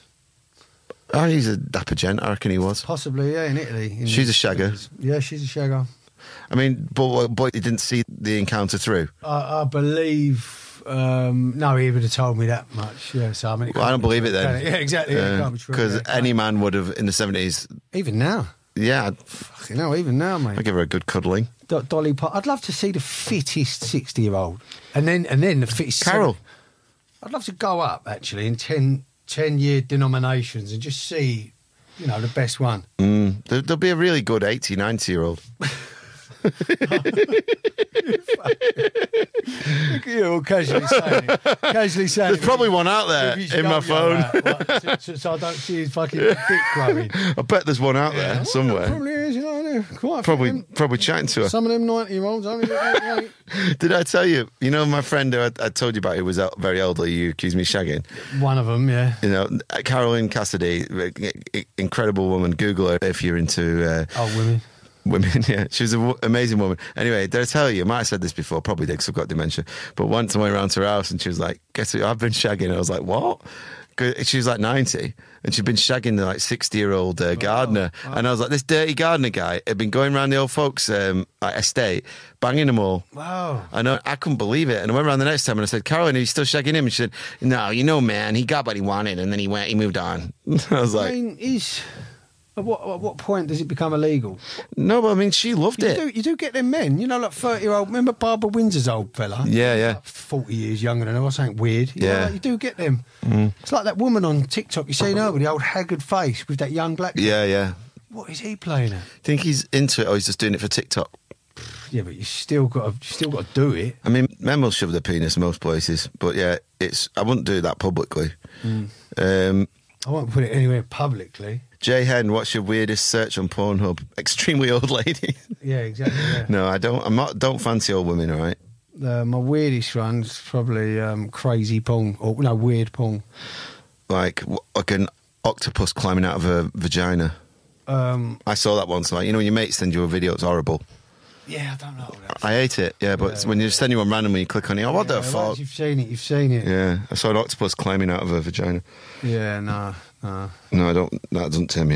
Oh, he's a dapper gent, I reckon he was. Possibly, yeah, in Italy. She's a shagger. Yeah, she's a shagger. I mean, but he didn't see the encounter through. I believe... no, he would have told me that much. Yeah, so I mean, I don't believe it then. Yeah, exactly. Because any man would have in the 70s. Even now. Yeah. Fucking hell, even now, mate. I'd give her a good cuddling. Dolly Parton. I'd love to see the fittest 60-year-old, and then the fittest. Carol. I'd love to go up actually in 10-year denominations and just see, you know, the best one. There'll be a really good 80, 90-year-old. Look at you all casually saying it. There's probably one out there in my phone. So I don't see his fucking dick growing. I bet there's one out there somewhere. Probably is, you know. Quite probably chatting to her. Some of them 90-year-olds only look like... Did I tell you? You know my friend who I told you about who was very elderly, you accused me of shagging? One of them, yeah. You know, Caroline Cassidy, incredible woman. Google her if you're into... Women, yeah. She was an amazing woman. Anyway, did I tell you? I might have said this before, probably did because I've got dementia. But once I went around to her house and she was like, guess what? I've been shagging. I was like, what? She was like 90 and she'd been shagging the like 60-year-old gardener. Oh. And I was like, this dirty gardener guy had been going around the old folks' estate, banging them all. Wow. I couldn't believe it. And I went around the next time and I said, Caroline, are you still shagging him? And she said, no, you know, man, he got what he wanted and then he moved on. I was like... I mean, At what point does it become illegal? No, but I mean, she loved it. You do get them men, you know, like 30-year-old. Remember Barbara Windsor's old fella? Yeah. Like 40 years younger than her, or something weird. You know, like, you do get them. It's like that woman on TikTok, you seen her with the old haggard face with that young black guy. Yeah. What is he playing at? Think he's into it or he's just doing it for TikTok? Yeah, but you still got to do it. I mean, men will shove their penis in most places, but yeah, I wouldn't do that publicly. I won't put it anywhere publicly. Jay Hen, what's your weirdest search on Pornhub? Extremely old lady. Yeah, exactly. Yeah. No, I don't. Don't fancy old women. All right. My weirdest one's probably crazy porn, or weird porn. Like an octopus climbing out of a vagina. I saw that once. Like, you know, when your mates send you a video, it's horrible. Yeah, I don't know. I hate it. Yeah, but when you send you one randomly, you click on it. Oh, what the fuck? You've seen it. Yeah, I saw an octopus climbing out of a vagina. Yeah, no. No, I don't. That doesn't turn me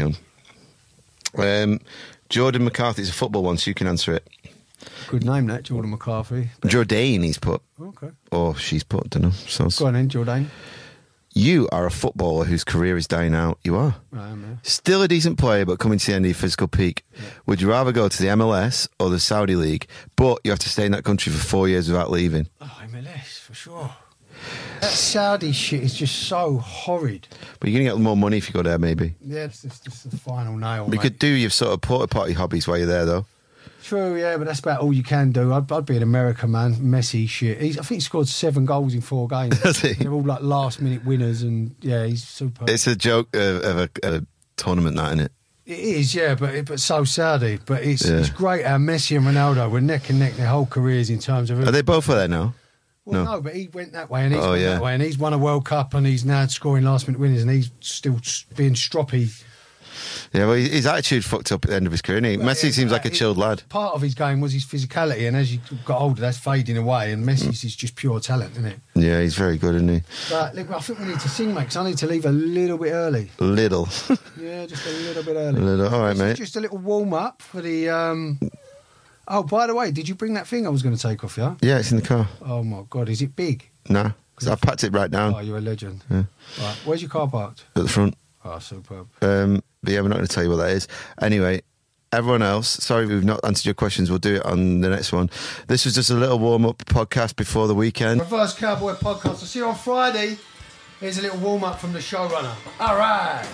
on. Jordan McCarthy's a football one, so you can answer it. Good name, that, Jordan McCarthy. Jordan, he's put. Okay. Or she's put, don't know. So go on then, Jordan. You are a footballer whose career is dying out. You are. I am, yeah. Still a decent player, but coming to the end of your physical peak. Yeah. Would you rather go to the MLS or the Saudi League, but you have to stay in that country for 4 years without leaving? Oh, MLS, for sure. That Saudi shit is just so horrid. But you're going to get more money if you go there, maybe. Yeah, it's just the final nail, You could do your sort of porta-potty hobbies while you're there, though. True, yeah, but that's about all you can do. I'd be an American, man. Messi shit. I think he scored 7 goals in 4 games. Does he? They're all like last-minute winners, and yeah, he's super. It's a joke of a tournament, that, isn't it? It is, yeah, but so Saudi. But it's great how Messi and Ronaldo were neck and neck their whole careers in terms of... Are they both there now? Well, no, but he went that way and he's went that way, and he's won a World Cup and he's now scoring last-minute winners and he's still being stroppy. Yeah, well, his attitude fucked up at the end of his career, didn't he? Messi seems like a chilled lad. Part of his game was his physicality, and as you got older, that's fading away, and Messi's is just pure talent, isn't it? Yeah, he's very good, isn't he? But look, I think we need to sing, mate, because I need to leave a little bit early. Little. Yeah, just a little bit early. All right, mate. Just a little warm-up for the... Oh, by the way, did you bring that thing I was going to take off you? Yeah, it's in the car. Oh, my God, is it big? No, because I packed it right down. Oh, you're a legend. Yeah. Right, where's your car parked? At the front. Oh, superb. But yeah, we're not going to tell you what that is. Anyway, everyone else, sorry we've not answered your questions. We'll do it on the next one. This was just a little warm-up podcast before the weekend. Reverse Cowboy Podcast. I'll see you on Friday. Here's a little warm-up from the showrunner. All right.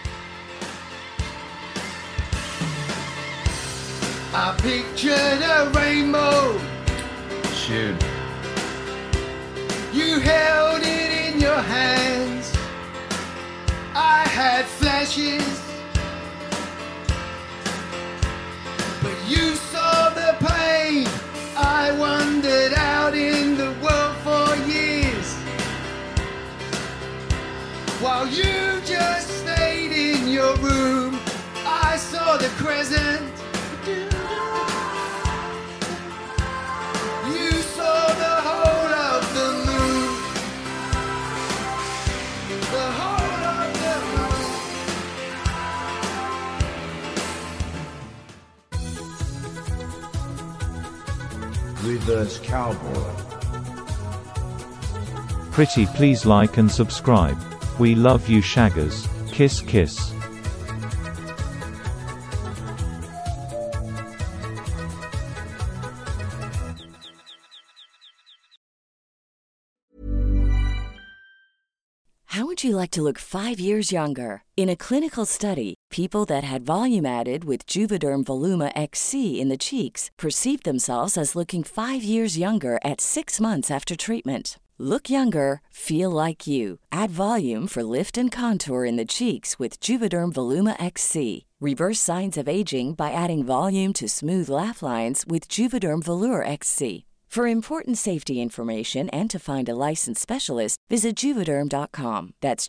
I pictured a rainbow. Shoot. You held it in your hands. I had flashes, but you saw the pain. I wandered out in the world for years, while you just stayed in your room. I saw the crescent. You saw the whole of the moon. The whole of the moon. Reverse Cowboy. Pretty please like and subscribe. We love you shaggers. Kiss kiss. How would you like to look 5 years younger? In a clinical study, people that had volume added with Juvederm Voluma XC in the cheeks perceived themselves as looking 5 years younger at 6 months after treatment. Look younger, feel like you. Add volume for lift and contour in the cheeks with Juvederm Voluma XC. Reverse signs of aging by adding volume to smooth laugh lines with Juvederm Volure XC. For important safety information and to find a licensed specialist, visit Juvederm.com. That's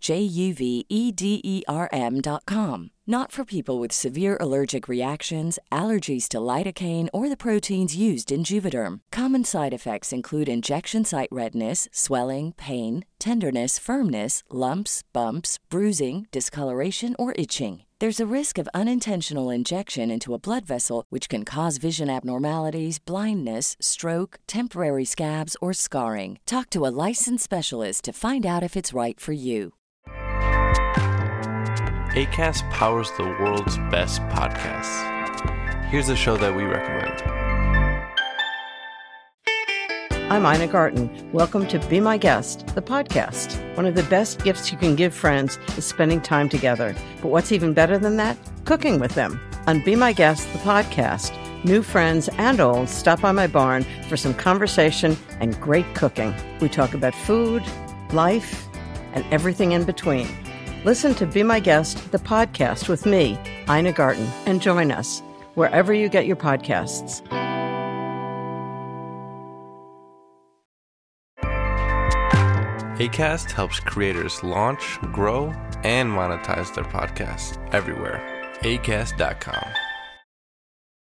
JUVEDERM.com. Not for people with severe allergic reactions, allergies to lidocaine, or the proteins used in Juvederm. Common side effects include injection site redness, swelling, pain, tenderness, firmness, lumps, bumps, bruising, discoloration, or itching. There's a risk of unintentional injection into a blood vessel, which can cause vision abnormalities, blindness, stroke, temporary scabs, or scarring. Talk to a licensed specialist to find out if it's right for you. Acast powers the world's best podcasts. Here's a show that we recommend. I'm Ina Garten. Welcome to Be My Guest, the podcast. One of the best gifts you can give friends is spending time together. But what's even better than that? Cooking with them. On Be My Guest, the podcast, new friends and old stop by my barn for some conversation and great cooking. We talk about food, life, and everything in between. Listen to Be My Guest, the podcast with me, Ina Garten, and join us wherever you get your podcasts. Acast helps creators launch, grow, and monetize their podcasts everywhere. Acast.com.